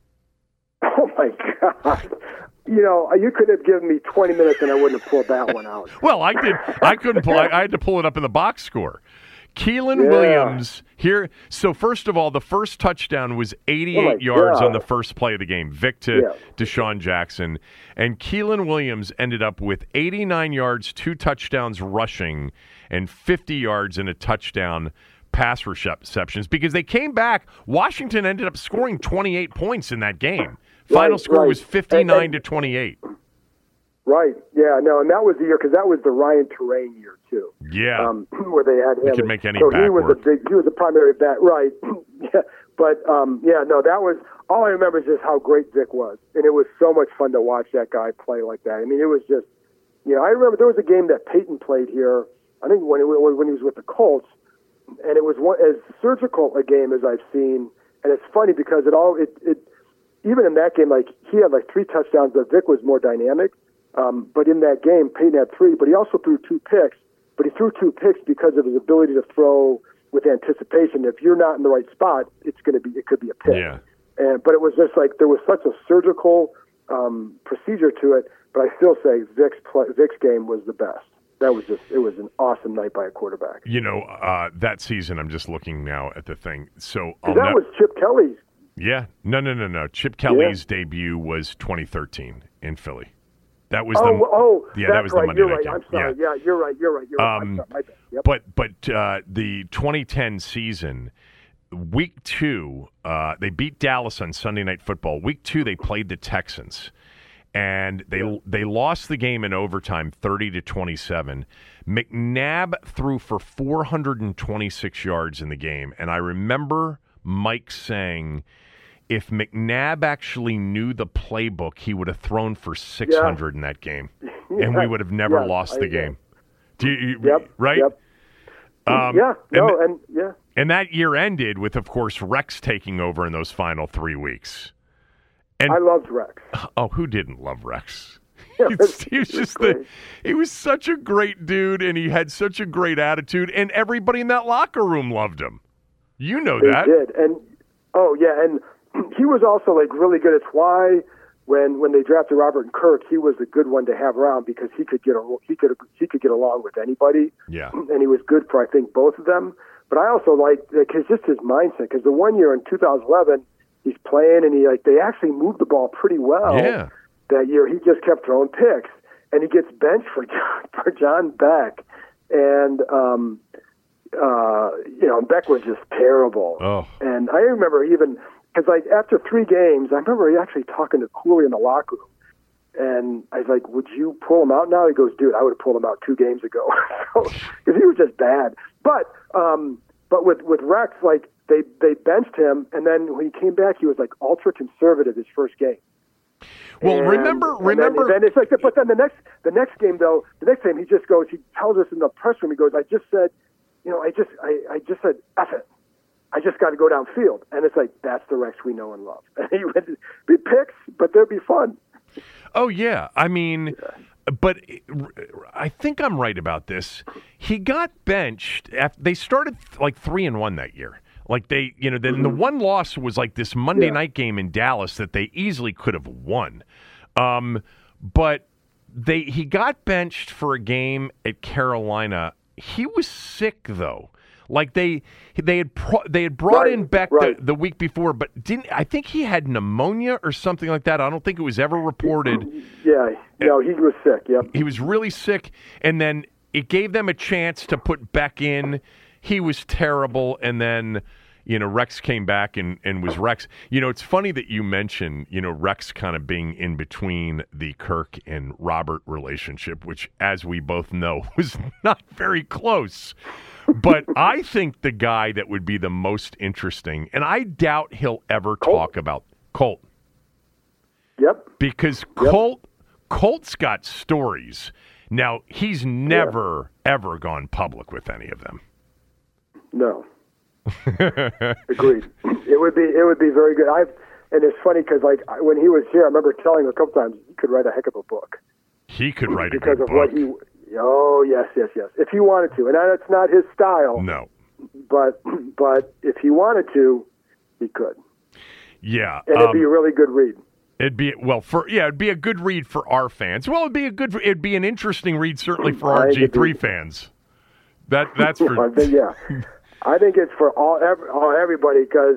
Oh, my God. You could have given me 20 minutes and I wouldn't have pulled that one out. Well, I did. I couldn't pull. I had to pull it up in the box score. Keelan Williams here. So first of all, the first touchdown was 88 yards on the first play of the game. Vic to Deshaun Jackson. And Keelan Williams ended up with 89 yards, 2 touchdowns rushing, and 50 yards and a touchdown pass receptions because they came back. Washington ended up scoring 28 points in that game. Final score was 59-28. Right. Yeah. No. And that was the year because that was the Ryan Terrain year too. Yeah. Where they had him. They could make any so back he was work. he was a primary back. Right. Yeah. But no, that was all I remember is just how great Vic was, and it was so much fun to watch that guy play like that. I mean, it was just, I remember there was a game that Peyton played here. I think when he was with the Colts, and it was as surgical a game as I've seen. And it's funny because even in that game, like he had like 3 touchdowns, but Vic was more dynamic. But in that game, Peyton had 3, but he also threw 2 picks. But he threw 2 picks because of his ability to throw with anticipation. If you're not in the right spot, it could be a pick. Yeah. But it was just like there was such a surgical procedure to it. But I still say Vic's game was the best. It was an awesome night by a quarterback. That season, I'm just looking now at the thing. So that was Chip Kelly's. Yeah. No. Chip Kelly's debut was 2013 in Philly. That was that was the Monday night game. I'm sorry. Yeah, you're right. My bad. Yep. But the 2010 season, week 2, they beat Dallas on Sunday Night Football. Week 2, they played the Texans, and they lost the game in overtime, 30-27. McNabb threw for 426 yards in the game, and I remember Mike saying, if McNabb actually knew the playbook, he would have thrown for 600 in that game, and we would have never lost the game. Right? Yep. And that year ended with, of course, Rex taking over in those final 3 weeks. And I loved Rex. Oh, who didn't love Rex? Yeah, he was such a great dude, and he had such a great attitude, and everybody in that locker room loved him. You know that. They did, and he was also like really good. It's why when they drafted Robert Kirk, he was a good one to have around because he could get along with anybody. Yeah, and he was good for I think both of them. But I also like because just his mindset. Because the one year in 2011, he's playing and they actually moved the ball pretty well. Yeah, that year he just kept throwing picks, and he gets benched for John Beck, and Beck was just terrible. Oh, and I remember even. Because after 3 games, I remember actually talking to Cooley in the locker room, and I was like, "Would you pull him out now?" He goes, "Dude, I would have pulled him out 2 games ago," because he was just bad. But with Rex, they benched him, and then when he came back, he was ultra conservative his first game. Well, and, remember. Then it's but then the next game he just goes. He tells us in the press room. He goes, "I just said, I just said F it. I just got to go downfield." And it's that's the Rex we know and love. And he would be picks, but they'd be fun. Oh, yeah. I mean, but I think I'm right about this. He got benched. They started 3-1 that year. Then the one loss was this Monday night game in Dallas that they easily could have won. But he got benched for a game at Carolina. He was sick, though. They had brought in Beck the week before, but I think he had pneumonia or something like that. I don't think it was ever reported. Yeah, no, he was sick. Yep, he was really sick, and then it gave them a chance to put Beck in. He was terrible, and then Rex came back and was Rex. It's funny that you mention, Rex kind of being in between the Kirk and Robert relationship, which, as we both know, was not very close. But I think the guy that would be the most interesting, and I doubt he'll ever talk about Colt. Yep. Because Colt's got stories. Now, he's never, ever gone public with any of them. No. Agreed. It would be very good. And it's funny because when he was here, I remember telling him a couple times he could write a heck of a book. He could write a because good of book. what he. Oh yes. If he wanted to, and that's not his style. No. But if he wanted to, he could. Yeah. And it'd be a really good read. It'd be it'd be a good read for our fans. Well, it'd be an interesting read certainly for our G3 fans. That's for. I think it's for everybody because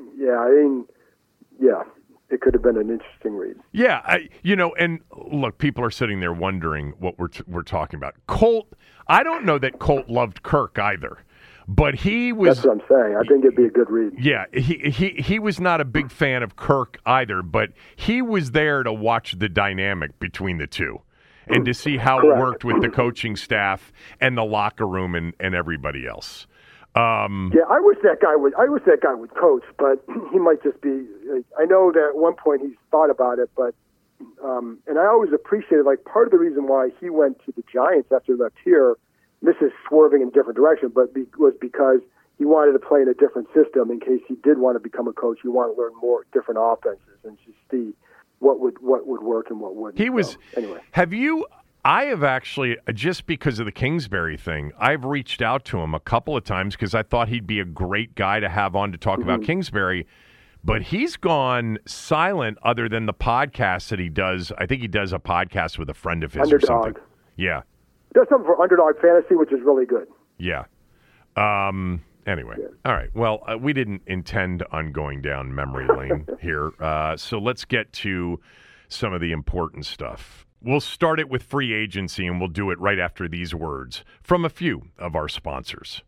it could have been an interesting read. Yeah, and look, people are sitting there wondering what we're talking about. Colt, I don't know that Colt loved Kirk either, but he was. That's what I'm saying. I think it'd be a good read. Yeah, he was not a big fan of Kirk either, but he was there to watch the dynamic between the two and to see how it worked with the coaching staff and the locker room and everybody else. I wish that guy would coach, but he might just be. I know that at one point he's thought about it, but and I always appreciated part of the reason why he went to the Giants after he left here. This is swerving in a different direction, but was because he wanted to play in a different system in case he did want to become a coach. He wanted to learn more different offenses and just see what would work and what wouldn't. He was. So, anyway, have you? I have actually, just because of the Kingsbury thing, I've reached out to him a couple of times because I thought he'd be a great guy to have on to talk about Kingsbury, but he's gone silent other than the podcast that he does. I think he does a podcast with a friend of his Underdog. or something. Yeah. Does something for Underdog Fantasy, which is really good. Yeah. Anyway, all right. Well, we didn't intend on going down memory lane here, so let's get to some of the important stuff. We'll start it with free agency, and we'll do it right after these words from a few of our sponsors.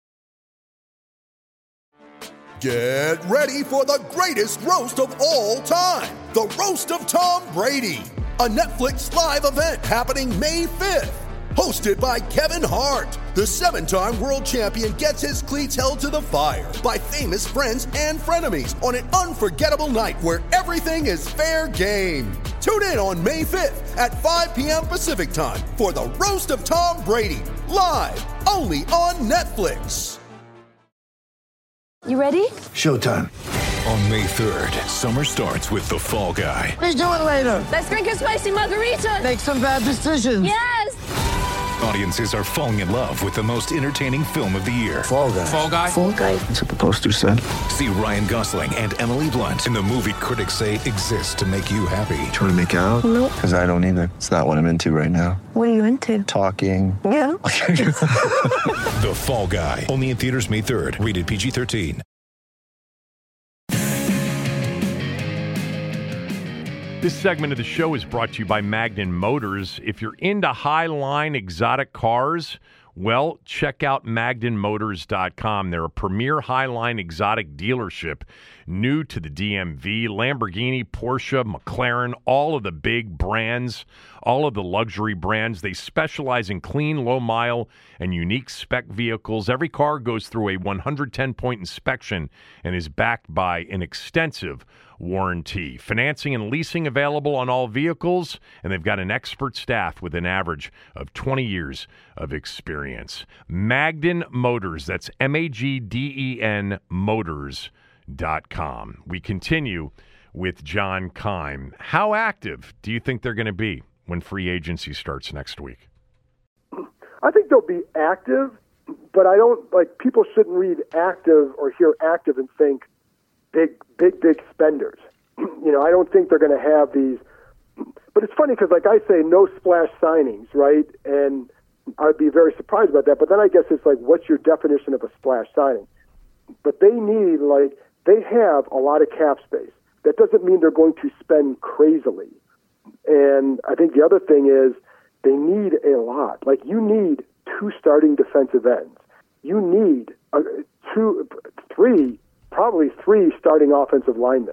Get ready for the greatest roast of all time, the Roast of Tom Brady, a Netflix live event happening May 5th. Hosted by Kevin Hart, the 7-time world champion gets his cleats held to the fire by famous friends and frenemies on an unforgettable night where everything is fair game. Tune in on May 5th at 5 p.m. Pacific time for the Roast of Tom Brady, live only on Netflix. You ready? Showtime. On May 3rd, summer starts with The Fall Guy. Let's do it later. Let's drink a spicy margarita. Make some bad decisions. Yes. Audiences are falling in love with the most entertaining film of the year. Fall Guy. Fall Guy? Fall Guy. That's what the poster said. See Ryan Gosling and Emily Blunt in the movie critics say exists to make you happy. Trying to make it out? Nope. Because I don't either. It's not what I'm into right now. What are you into? Talking. Yeah. The Fall Guy. Only in theaters May 3rd. Rated PG-13. This segment of the show is brought to you by Magnin Motors. If you're into high-line exotic cars, well, check out MagninMotors.com. They're a premier high-line exotic dealership new to the DMV. Lamborghini, Porsche, McLaren, all of the big brands, all of the luxury brands. They specialize in clean, low-mile, and unique spec vehicles. Every car goes through a 110-point inspection and is backed by an extensive warranty. Financing and leasing available on all vehicles, and they've got an expert staff with an average of 20 years of experience. Magden Motors, that's MAGDEN Motors.com. We continue with John Keim. How active do you think they're going to be when free agency starts next week? I think they'll be active, but I don't people shouldn't read active or hear active and think big spenders. I don't think they're going to have these. But it's funny because, I say, no splash signings, right? And I'd be very surprised about that. But then I guess it's what's your definition of a splash signing? But they need, they have a lot of cap space. That doesn't mean they're going to spend crazily. And I think the other thing is they need a lot. You need 2 starting defensive ends. You need 3 probably 3 starting offensive linemen.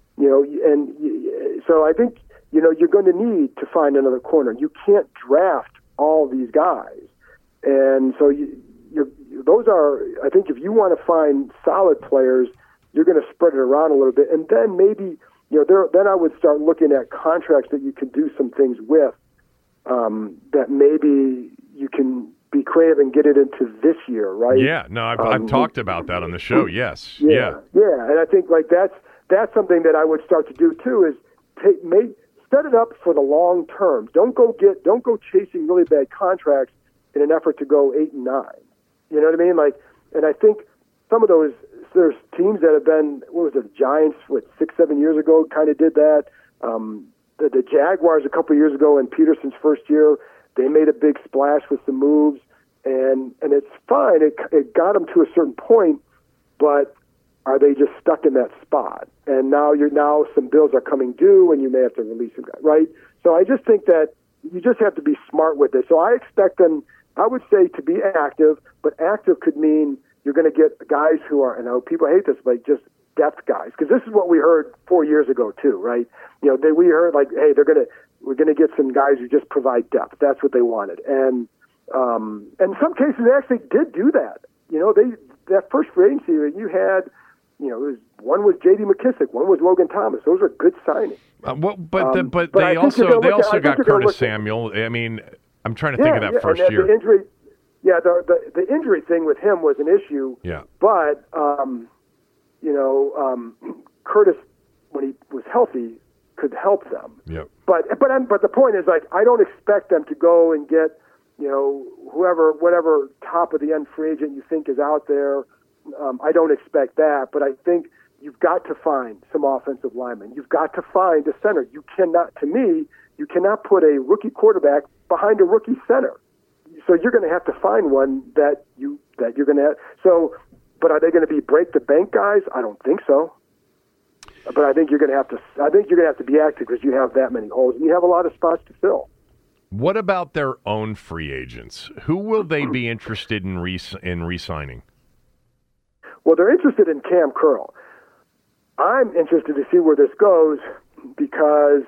So I think, you're going to need to find another corner. You can't draft all these guys. And so those are, I think if you want to find solid players, you're going to spread it around a little bit. And then maybe, then I would start looking at contracts that you can do some things with, that maybe you can be creative and get it into this year, right? Yeah, no, I've talked about that on the show, yes. Yeah. And I think that's something that I would start to do too, is set it up for the long term. Don't go chasing really bad contracts in an effort to go 8 and 9. You know what I mean? And I think some of there's teams that have been, the Giants, 6-7 years ago kind of did that. The Jaguars a couple of years ago in Peterson's first year, they made a big splash with some moves, and it's fine. It got them to a certain point, but are they just stuck in that spot? And now some bills are coming due, and you may have to release them, right? So I just think that you just have to be smart with it. So I expect them, I would say, to be active, but active could mean you're going to get guys who are, I know people hate this, but just depth guys, because this is what we heard 4 years ago too, right? We heard hey, we're going to get some guys who just provide depth. That's what they wanted, and in some cases they actually did do that. That first free agency you had, one was J.D. McKissick, one was Logan Thomas. Those are good signings. But they also got Curtis Samuel. I mean, I'm trying to think of that first year. The injury, the injury thing with him was an issue. Yeah, but Curtis, when he was healthy, could help them. Yeah. But the point is, I don't expect them to go and get, whatever top of the end free agent you think is out there. I don't expect that, but I think you've got to find some offensive linemen. You've got to find a center. You cannot put a rookie quarterback behind a rookie center. So you're going to have to find one that you're going to have. So, but are they going to be break the bank guys? I don't think so. But I think you're going to have to. I think you're going to have to be active because you have that many holes and you have a lot of spots to fill. What about their own free agents? Who will they be interested in re-signing? Well, they're interested in Cam Curl. I'm interested to see where this goes because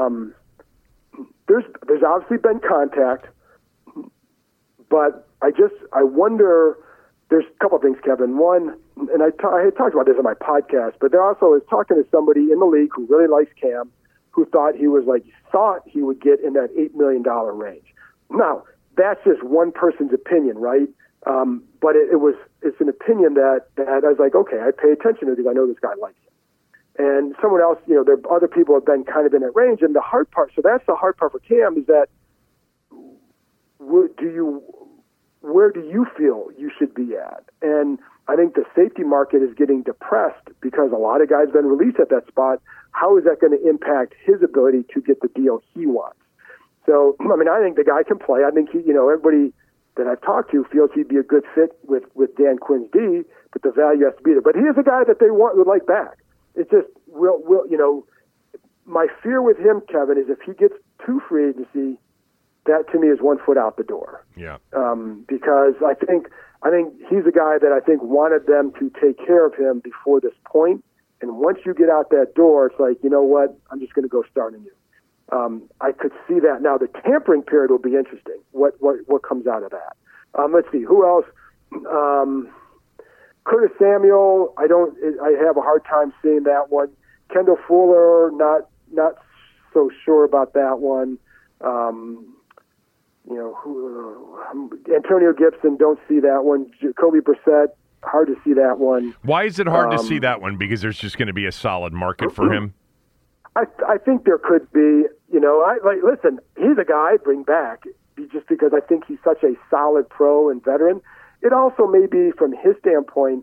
there's obviously been contact, but I wonder. There's a couple of things, Kevin. One, and I had talked about this on my podcast, but there also is talking to somebody in the league who really likes Cam, who thought he would get in that $8 million range. Now, that's just one person's opinion, right? But it's an opinion that I was like, okay, I pay attention to because I know this guy likes him. And someone else, there other people have been kind of in that range. And the hard part, so that's the hard part for Cam, is that where do you feel you should be at? And I think the safety market is getting depressed because a lot of guys have been released at that spot. How is that going to impact his ability to get the deal he wants? So, I think the guy can play. I think everybody that I've talked to feels he'd be a good fit with Dan Quinn's D, but the value has to be there. But he is a guy that they would like back. It's just, my fear with him, Kevin, is if he gets to free agency, that to me is 1 foot out the door. Yeah. Because I think he's a guy that I think wanted them to take care of him before this point. And once you get out that door, it's like, you know what? I'm just going to go start anew. I could see that. Now, the tampering period will be interesting. What comes out of that? Let's see. Who else? Curtis Samuel. I have a hard time seeing that one. Kendall Fuller. Not so sure about that one. Antonio Gibson, don't see that one. Jacoby Brissett, hard to see that one. Why is it hard to see that one? Because there's just going to be a solid market for him? I think there could be. Listen, he's a guy I'd bring back just because I think he's such a solid pro and veteran. It also may be from his standpoint,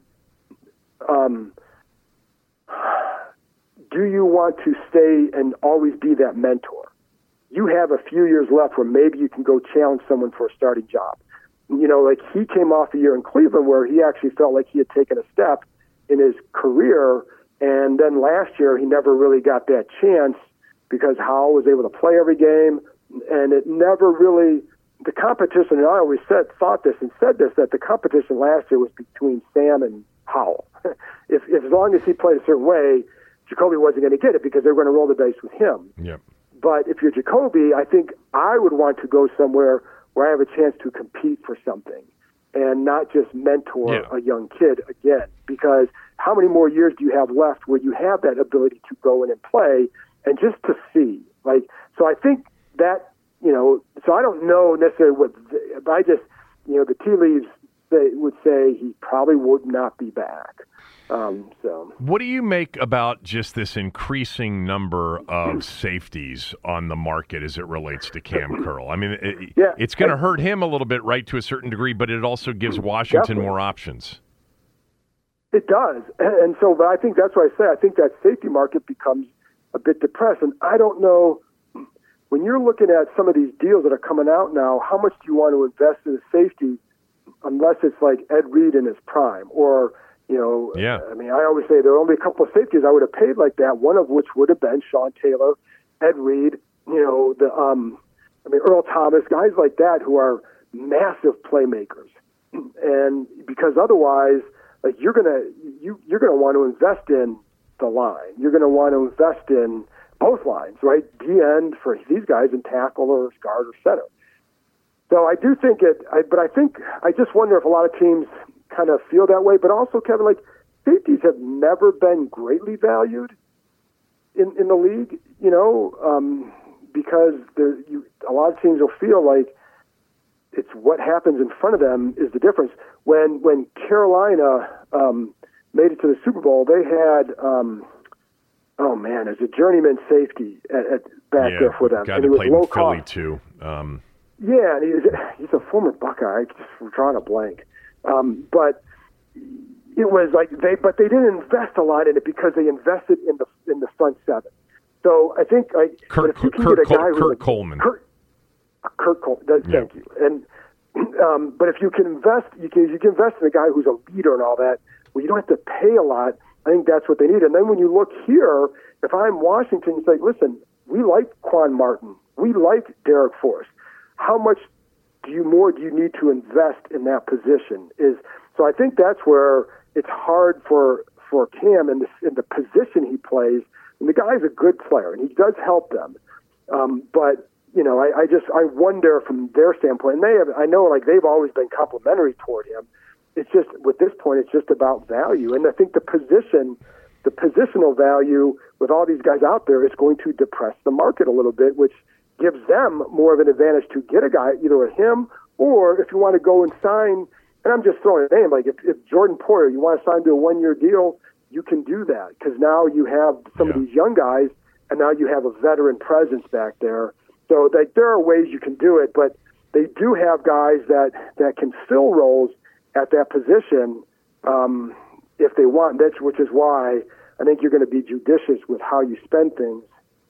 do you want to stay and always be that mentor? You have a few years left where maybe you can go challenge someone for a starting job. He came off a year in Cleveland where he actually felt like he had taken a step in his career, and then last year he never really got that chance because Howell was able to play every game, and it never really, the competition, and I always said this, that the competition last year was between Sam and Howell. If as long as he played a certain way, Jacoby wasn't going to get it because they were going to roll the dice with him. Yep. But if you're Jacoby, I think I would want to go somewhere where I have a chance to compete for something and not just mentor a young kid again. Because how many more years do you have left where you have that ability to go in and play and just to see? Like, so I think that, so I don't know necessarily but I just, the tea leaves would say he probably would not be back. So, what do you make about just this increasing number of safeties on the market as it relates to Cam Curl? I mean, it's going to hurt him a little bit, right, to a certain degree, but it also gives Washington more options. It does, and so, but I think that's why I say I think that safety market becomes a bit depressed, and I don't know. When you're looking at some of these deals that are coming out now, how much do you want to invest in a safety unless it's like Ed Reed in his prime or, I mean, I always say there are only a couple of safeties I would have paid like that, one of which would have been Sean Taylor, Ed Reed, Earl Thomas, guys like that who are massive playmakers. And because otherwise, like you're going to want to invest in the line. You're going to want to invest in both lines, right? D-end for these guys in tackle or guard or center. So I do think but I just wonder if a lot of teams kind of feel that way. But also, Kevin, like safeties have never been greatly valued in the league, because a lot of teams will feel like it's what happens in front of them is the difference. When Carolina made it to the Super Bowl, they had as a journeyman safety back there for them, and it was played low in Philly cost too. Yeah, and he's a former Buckeye. I just drawing a blank. But it was like they didn't invest a lot in it because they invested in the front seven. So I think Kurt Coleman. Kurt Coleman. Thank you. And but if you can invest, you can invest in a guy who's a leader and all that. Well, you don't have to pay a lot. I think that's what they need. And then when you look here, if I'm Washington, you say, listen, we like Quan Martin, we like Derek Forrest. How much do you need to invest in that position? So I think that's where it's hard for Cam in the position he plays. And the guy's a good player, and he does help them. But I wonder from their standpoint. And I know they've always been complimentary toward him. It's just with this point, it's just about value. And I think the positional value with all these guys out there is going to depress the market a little bit, which gives them more of an advantage to get a guy, either him or if you want to go and sign, and I'm just throwing a name, like if Jordan Poyer, you want to sign to a 1-year deal, you can do that because now you have some of these young guys and now you have a veteran presence back there. So there are ways you can do it, but they do have guys that can fill roles at that position if they want, which is why I think you're going to be judicious with how you spend things.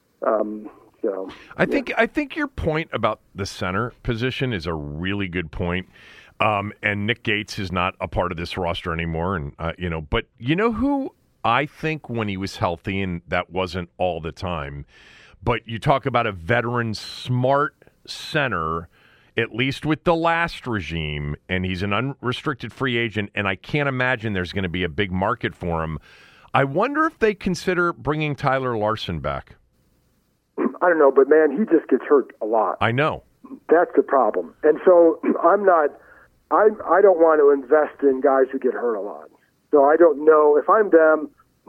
I think your point about the center position is a really good point. And Nick Gates is not a part of this roster anymore. And, but you know who I think when he was healthy, and that wasn't all the time, but you talk about a veteran, smart center, at least with the last regime, and he's an unrestricted free agent, and I can't imagine there's going to be a big market for him. I wonder if they consider bringing Tyler Larson back. I don't know, but man, he just gets hurt a lot. I know. That's the problem. And so I don't want to invest in guys who get hurt a lot. So I don't know if I'm them,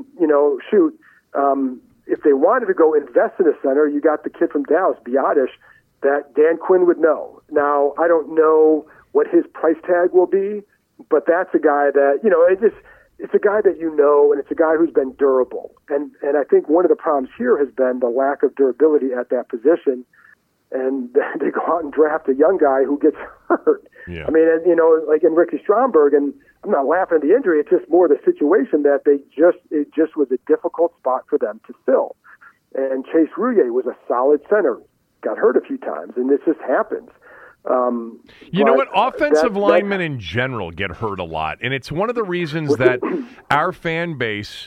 if they wanted to go invest in a center, you got the kid from Dallas, Biadasz, that Dan Quinn would know. Now, I don't know what his price tag will be, but that's a guy that, it's a guy that and it's a guy who's been durable. And I think one of the problems here has been the lack of durability at that position. And they go out and draft a young guy who gets hurt. Yeah. I mean, like in Ricky Stromberg, and I'm not laughing at the injury, it's just more the situation that it just was a difficult spot for them to fill. And Chase Rouillet was a solid center, got hurt a few times, and this just happens. You know what? Offensive linemen in general get hurt a lot. And it's one of the reasons that our fan base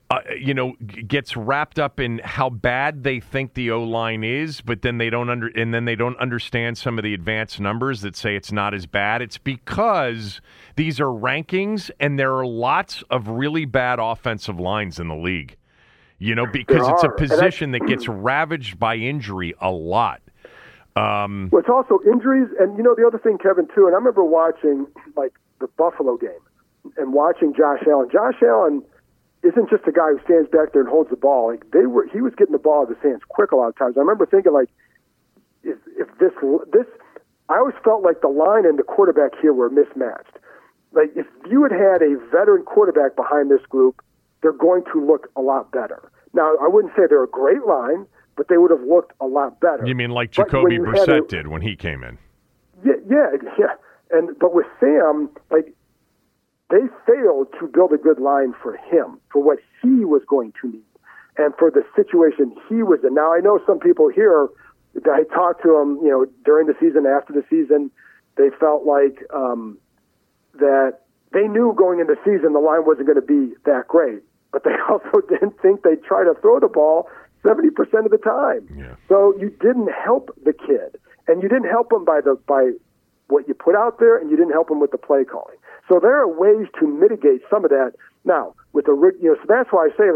gets wrapped up in how bad they think the O-line is, but then they don't understand some of the advanced numbers that say it's not as bad. It's because these are rankings, and there are lots of really bad offensive lines in the league. Because it's a position that gets ravaged by injury a lot. Well, it's also injuries, and the other thing, Kevin, too. And I remember watching the Buffalo game and watching Josh Allen. Josh Allen isn't just a guy who stands back there and holds the ball. He was getting the ball out of his hands quick a lot of times. I remember thinking, if this, I always felt like the line and the quarterback here were mismatched. If you had a veteran quarterback behind this group, they're going to look a lot better. Now, I wouldn't say they're a great line, but they would have looked a lot better. You mean like Jacoby Brissett did when he came in? Yeah. But with Sam, they failed to build a good line for him, for what he was going to need, and for the situation he was in. Now, I know some people here, that I talked to them, during the season, after the season, they felt like that they knew going into the season the line wasn't going to be that great, but they also didn't think they'd try to throw the ball 70% of the time. Yeah. So you didn't help the kid, and you didn't help him by what you put out there, and you didn't help him with the play calling. So there are ways to mitigate some of that. Now, with so that's why I say,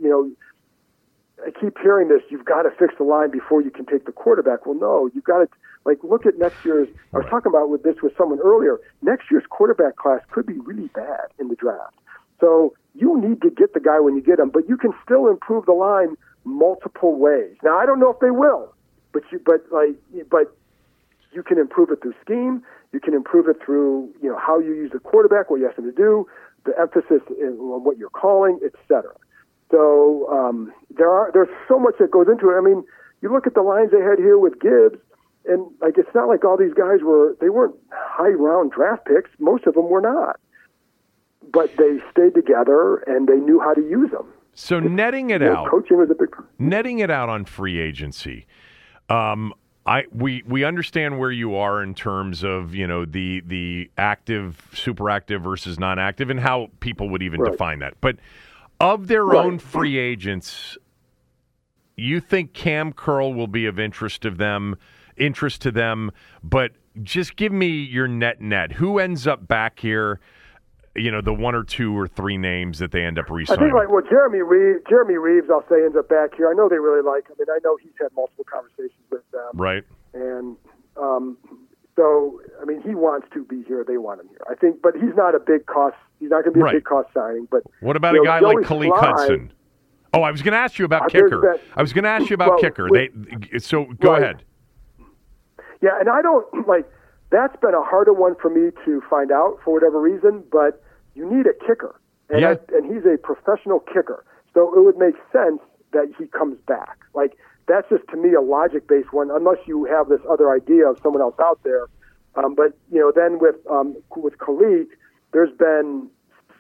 I keep hearing this, you've got to fix the line before you can take the quarterback. Well, no, you've got to, look at next year's, I was talking about with someone earlier, next year's quarterback class could be really bad in the draft. So you need to get the guy when you get him, but you can still improve the line multiple ways. Now, I don't know if they will, but you can improve it through scheme. You can improve it through, how you use the quarterback, what you ask him to do, the emphasis on what you're calling, etc. So there's so much that goes into it. I mean, you look at the lines they had here with Gibbs, and it's not like all these guys weren't high round draft picks. Most of them were not, but they stayed together and they knew how to use them. So netting it out, coaching was a big part. Netting it out on free agency. We understand where you are in terms of the active, super active versus non-active, and how people would even define that. But of their own free agents, you think Cam Curl will be of interest to them? But just give me your net. Who ends up back here? The one or two or three names that they end up re-signing. I think Jeremy Reeves, I'll say, ends up back here. I know they really like him. I know he's had multiple conversations with them. Right. And so, he wants to be here. They want him here. I think, but he's not a big cost. He's not going to be a big cost signing. But what about a guy like Khalil Hudson? Oh, I was going to ask you about kicker. Kicker. So go ahead. Yeah, and I don't that's been a harder one for me to find out for whatever reason, but you need a kicker. And, and he's a professional kicker. So it would make sense that he comes back. That's just, to me, a logic-based one, unless you have this other idea of someone else out there. But then with Khalid, there's been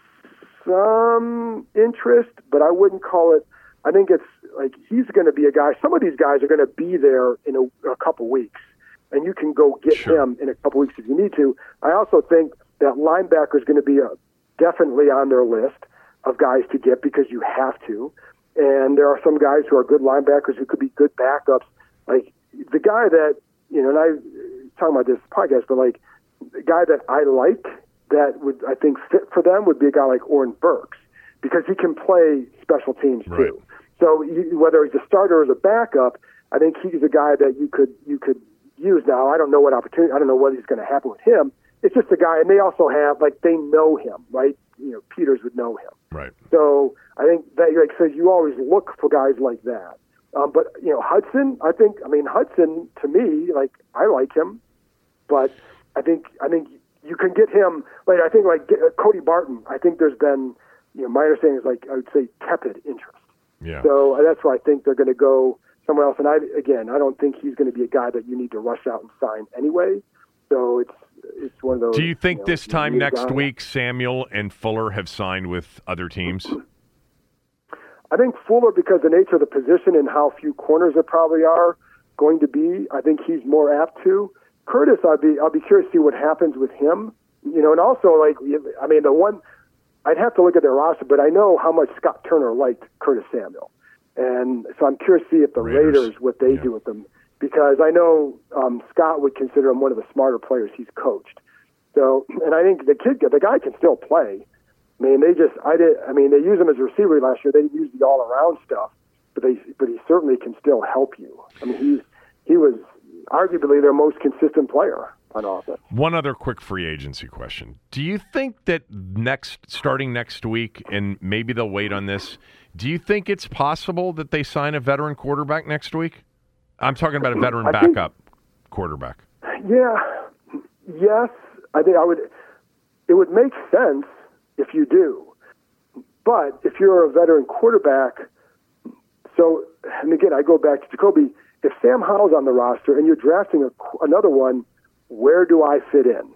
some interest, but I wouldn't call it. I think it's he's going to be a guy. Some of these guys are going to be there in a couple weeks, and you can go get him in a couple weeks if you need to. I also think that linebacker is going to be definitely on their list of guys to get because you have to. And there are some guys who are good linebackers who could be good backups. The guy that, and I talking about this podcast, but the guy that I like that would, I think, fit for them would be a guy like Oren Burks because he can play special teams too. So whether he's a starter or as a backup, I think he's a guy that you could use. Now, I don't know what opportunity, I don't know what is going to happen with him. It's just a guy, and they also have, they know him, right? Peters would know him. Right. So I think that, you always look for guys like that. But, Hudson, Hudson, to me, I like him, but I think you can get him, Cody Barton, I think there's been, my understanding is, I would say, tepid interest. Yeah. So that's why I think they're going to go somewhere else. And I don't think he's going to be a guy that you need to rush out and sign anyway. So it's one of those. Do you think this time next week Samuel and Fuller have signed with other teams? I think Fuller, because the nature of the position and how few corners there probably are going to be, I think he's more apt to. Curtis, I'll be curious to see what happens with him. And also the one I'd have to look at their roster, but I know how much Scott Turner liked Curtis Samuel. And so I'm curious to see if the Raiders what they do with them, because I know Scott would consider him one of the smarter players he's coached. So, and I think the guy can still play. I mean, they use him as a receiver last year. They didn't use the all-around stuff, but he certainly can still help you. I mean, he was arguably their most consistent player on offense. One other quick free agency question. Do you think that starting next week, and maybe they'll wait on this, do you think it's possible that they sign a veteran quarterback next week? I'm talking about a veteran backup quarterback. Yeah. Yes. I think it would make sense if you do. But if you're a veteran quarterback, and again, I go back to Jacoby, if Sam Howell's on the roster and you're drafting another one, where do I fit in?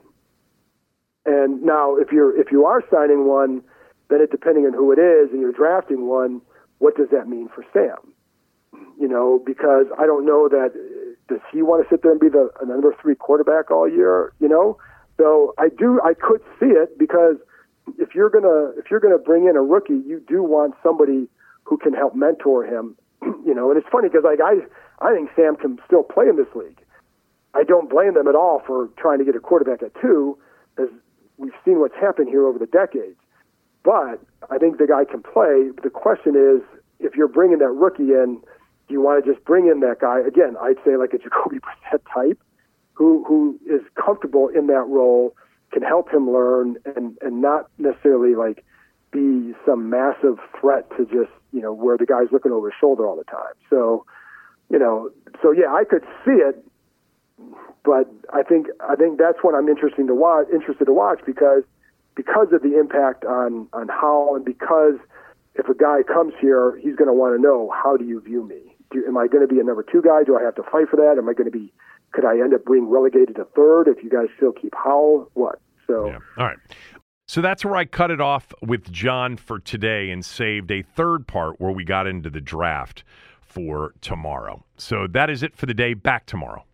And now, if you are signing one, then depending on who it is, and you're drafting one, what does that mean for Sam? Because I don't know does he want to sit there and be the number 3 quarterback all year? So I could see it, because if you're gonna bring in a rookie, you do want somebody who can help mentor him. And it's funny because I think Sam can still play in this league. I don't blame them at all for trying to get a quarterback at 2, as we've seen what's happened here over the decades. But I think the guy can play. The question is, if you're bringing that rookie in, do you want to just bring in that guy? Again, I'd say like a Jacoby Brissett type, who is comfortable in that role, can help him learn, and not necessarily like be some massive threat to just, where the guy's looking over his shoulder all the time. So, yeah, I could see it, but I think that's what I'm interested to watch because of the impact on Howell, and because if a guy comes here, he's going to want to know, how do you view me? Am I going to be a number 2 guy? Do I have to fight for that? Could I end up being relegated to 3rd if you guys still keep Howell? What? So, yeah. All right. So that's where I cut it off with John for today and saved a third part where we got into the draft for tomorrow. So that is it for the day. Back tomorrow.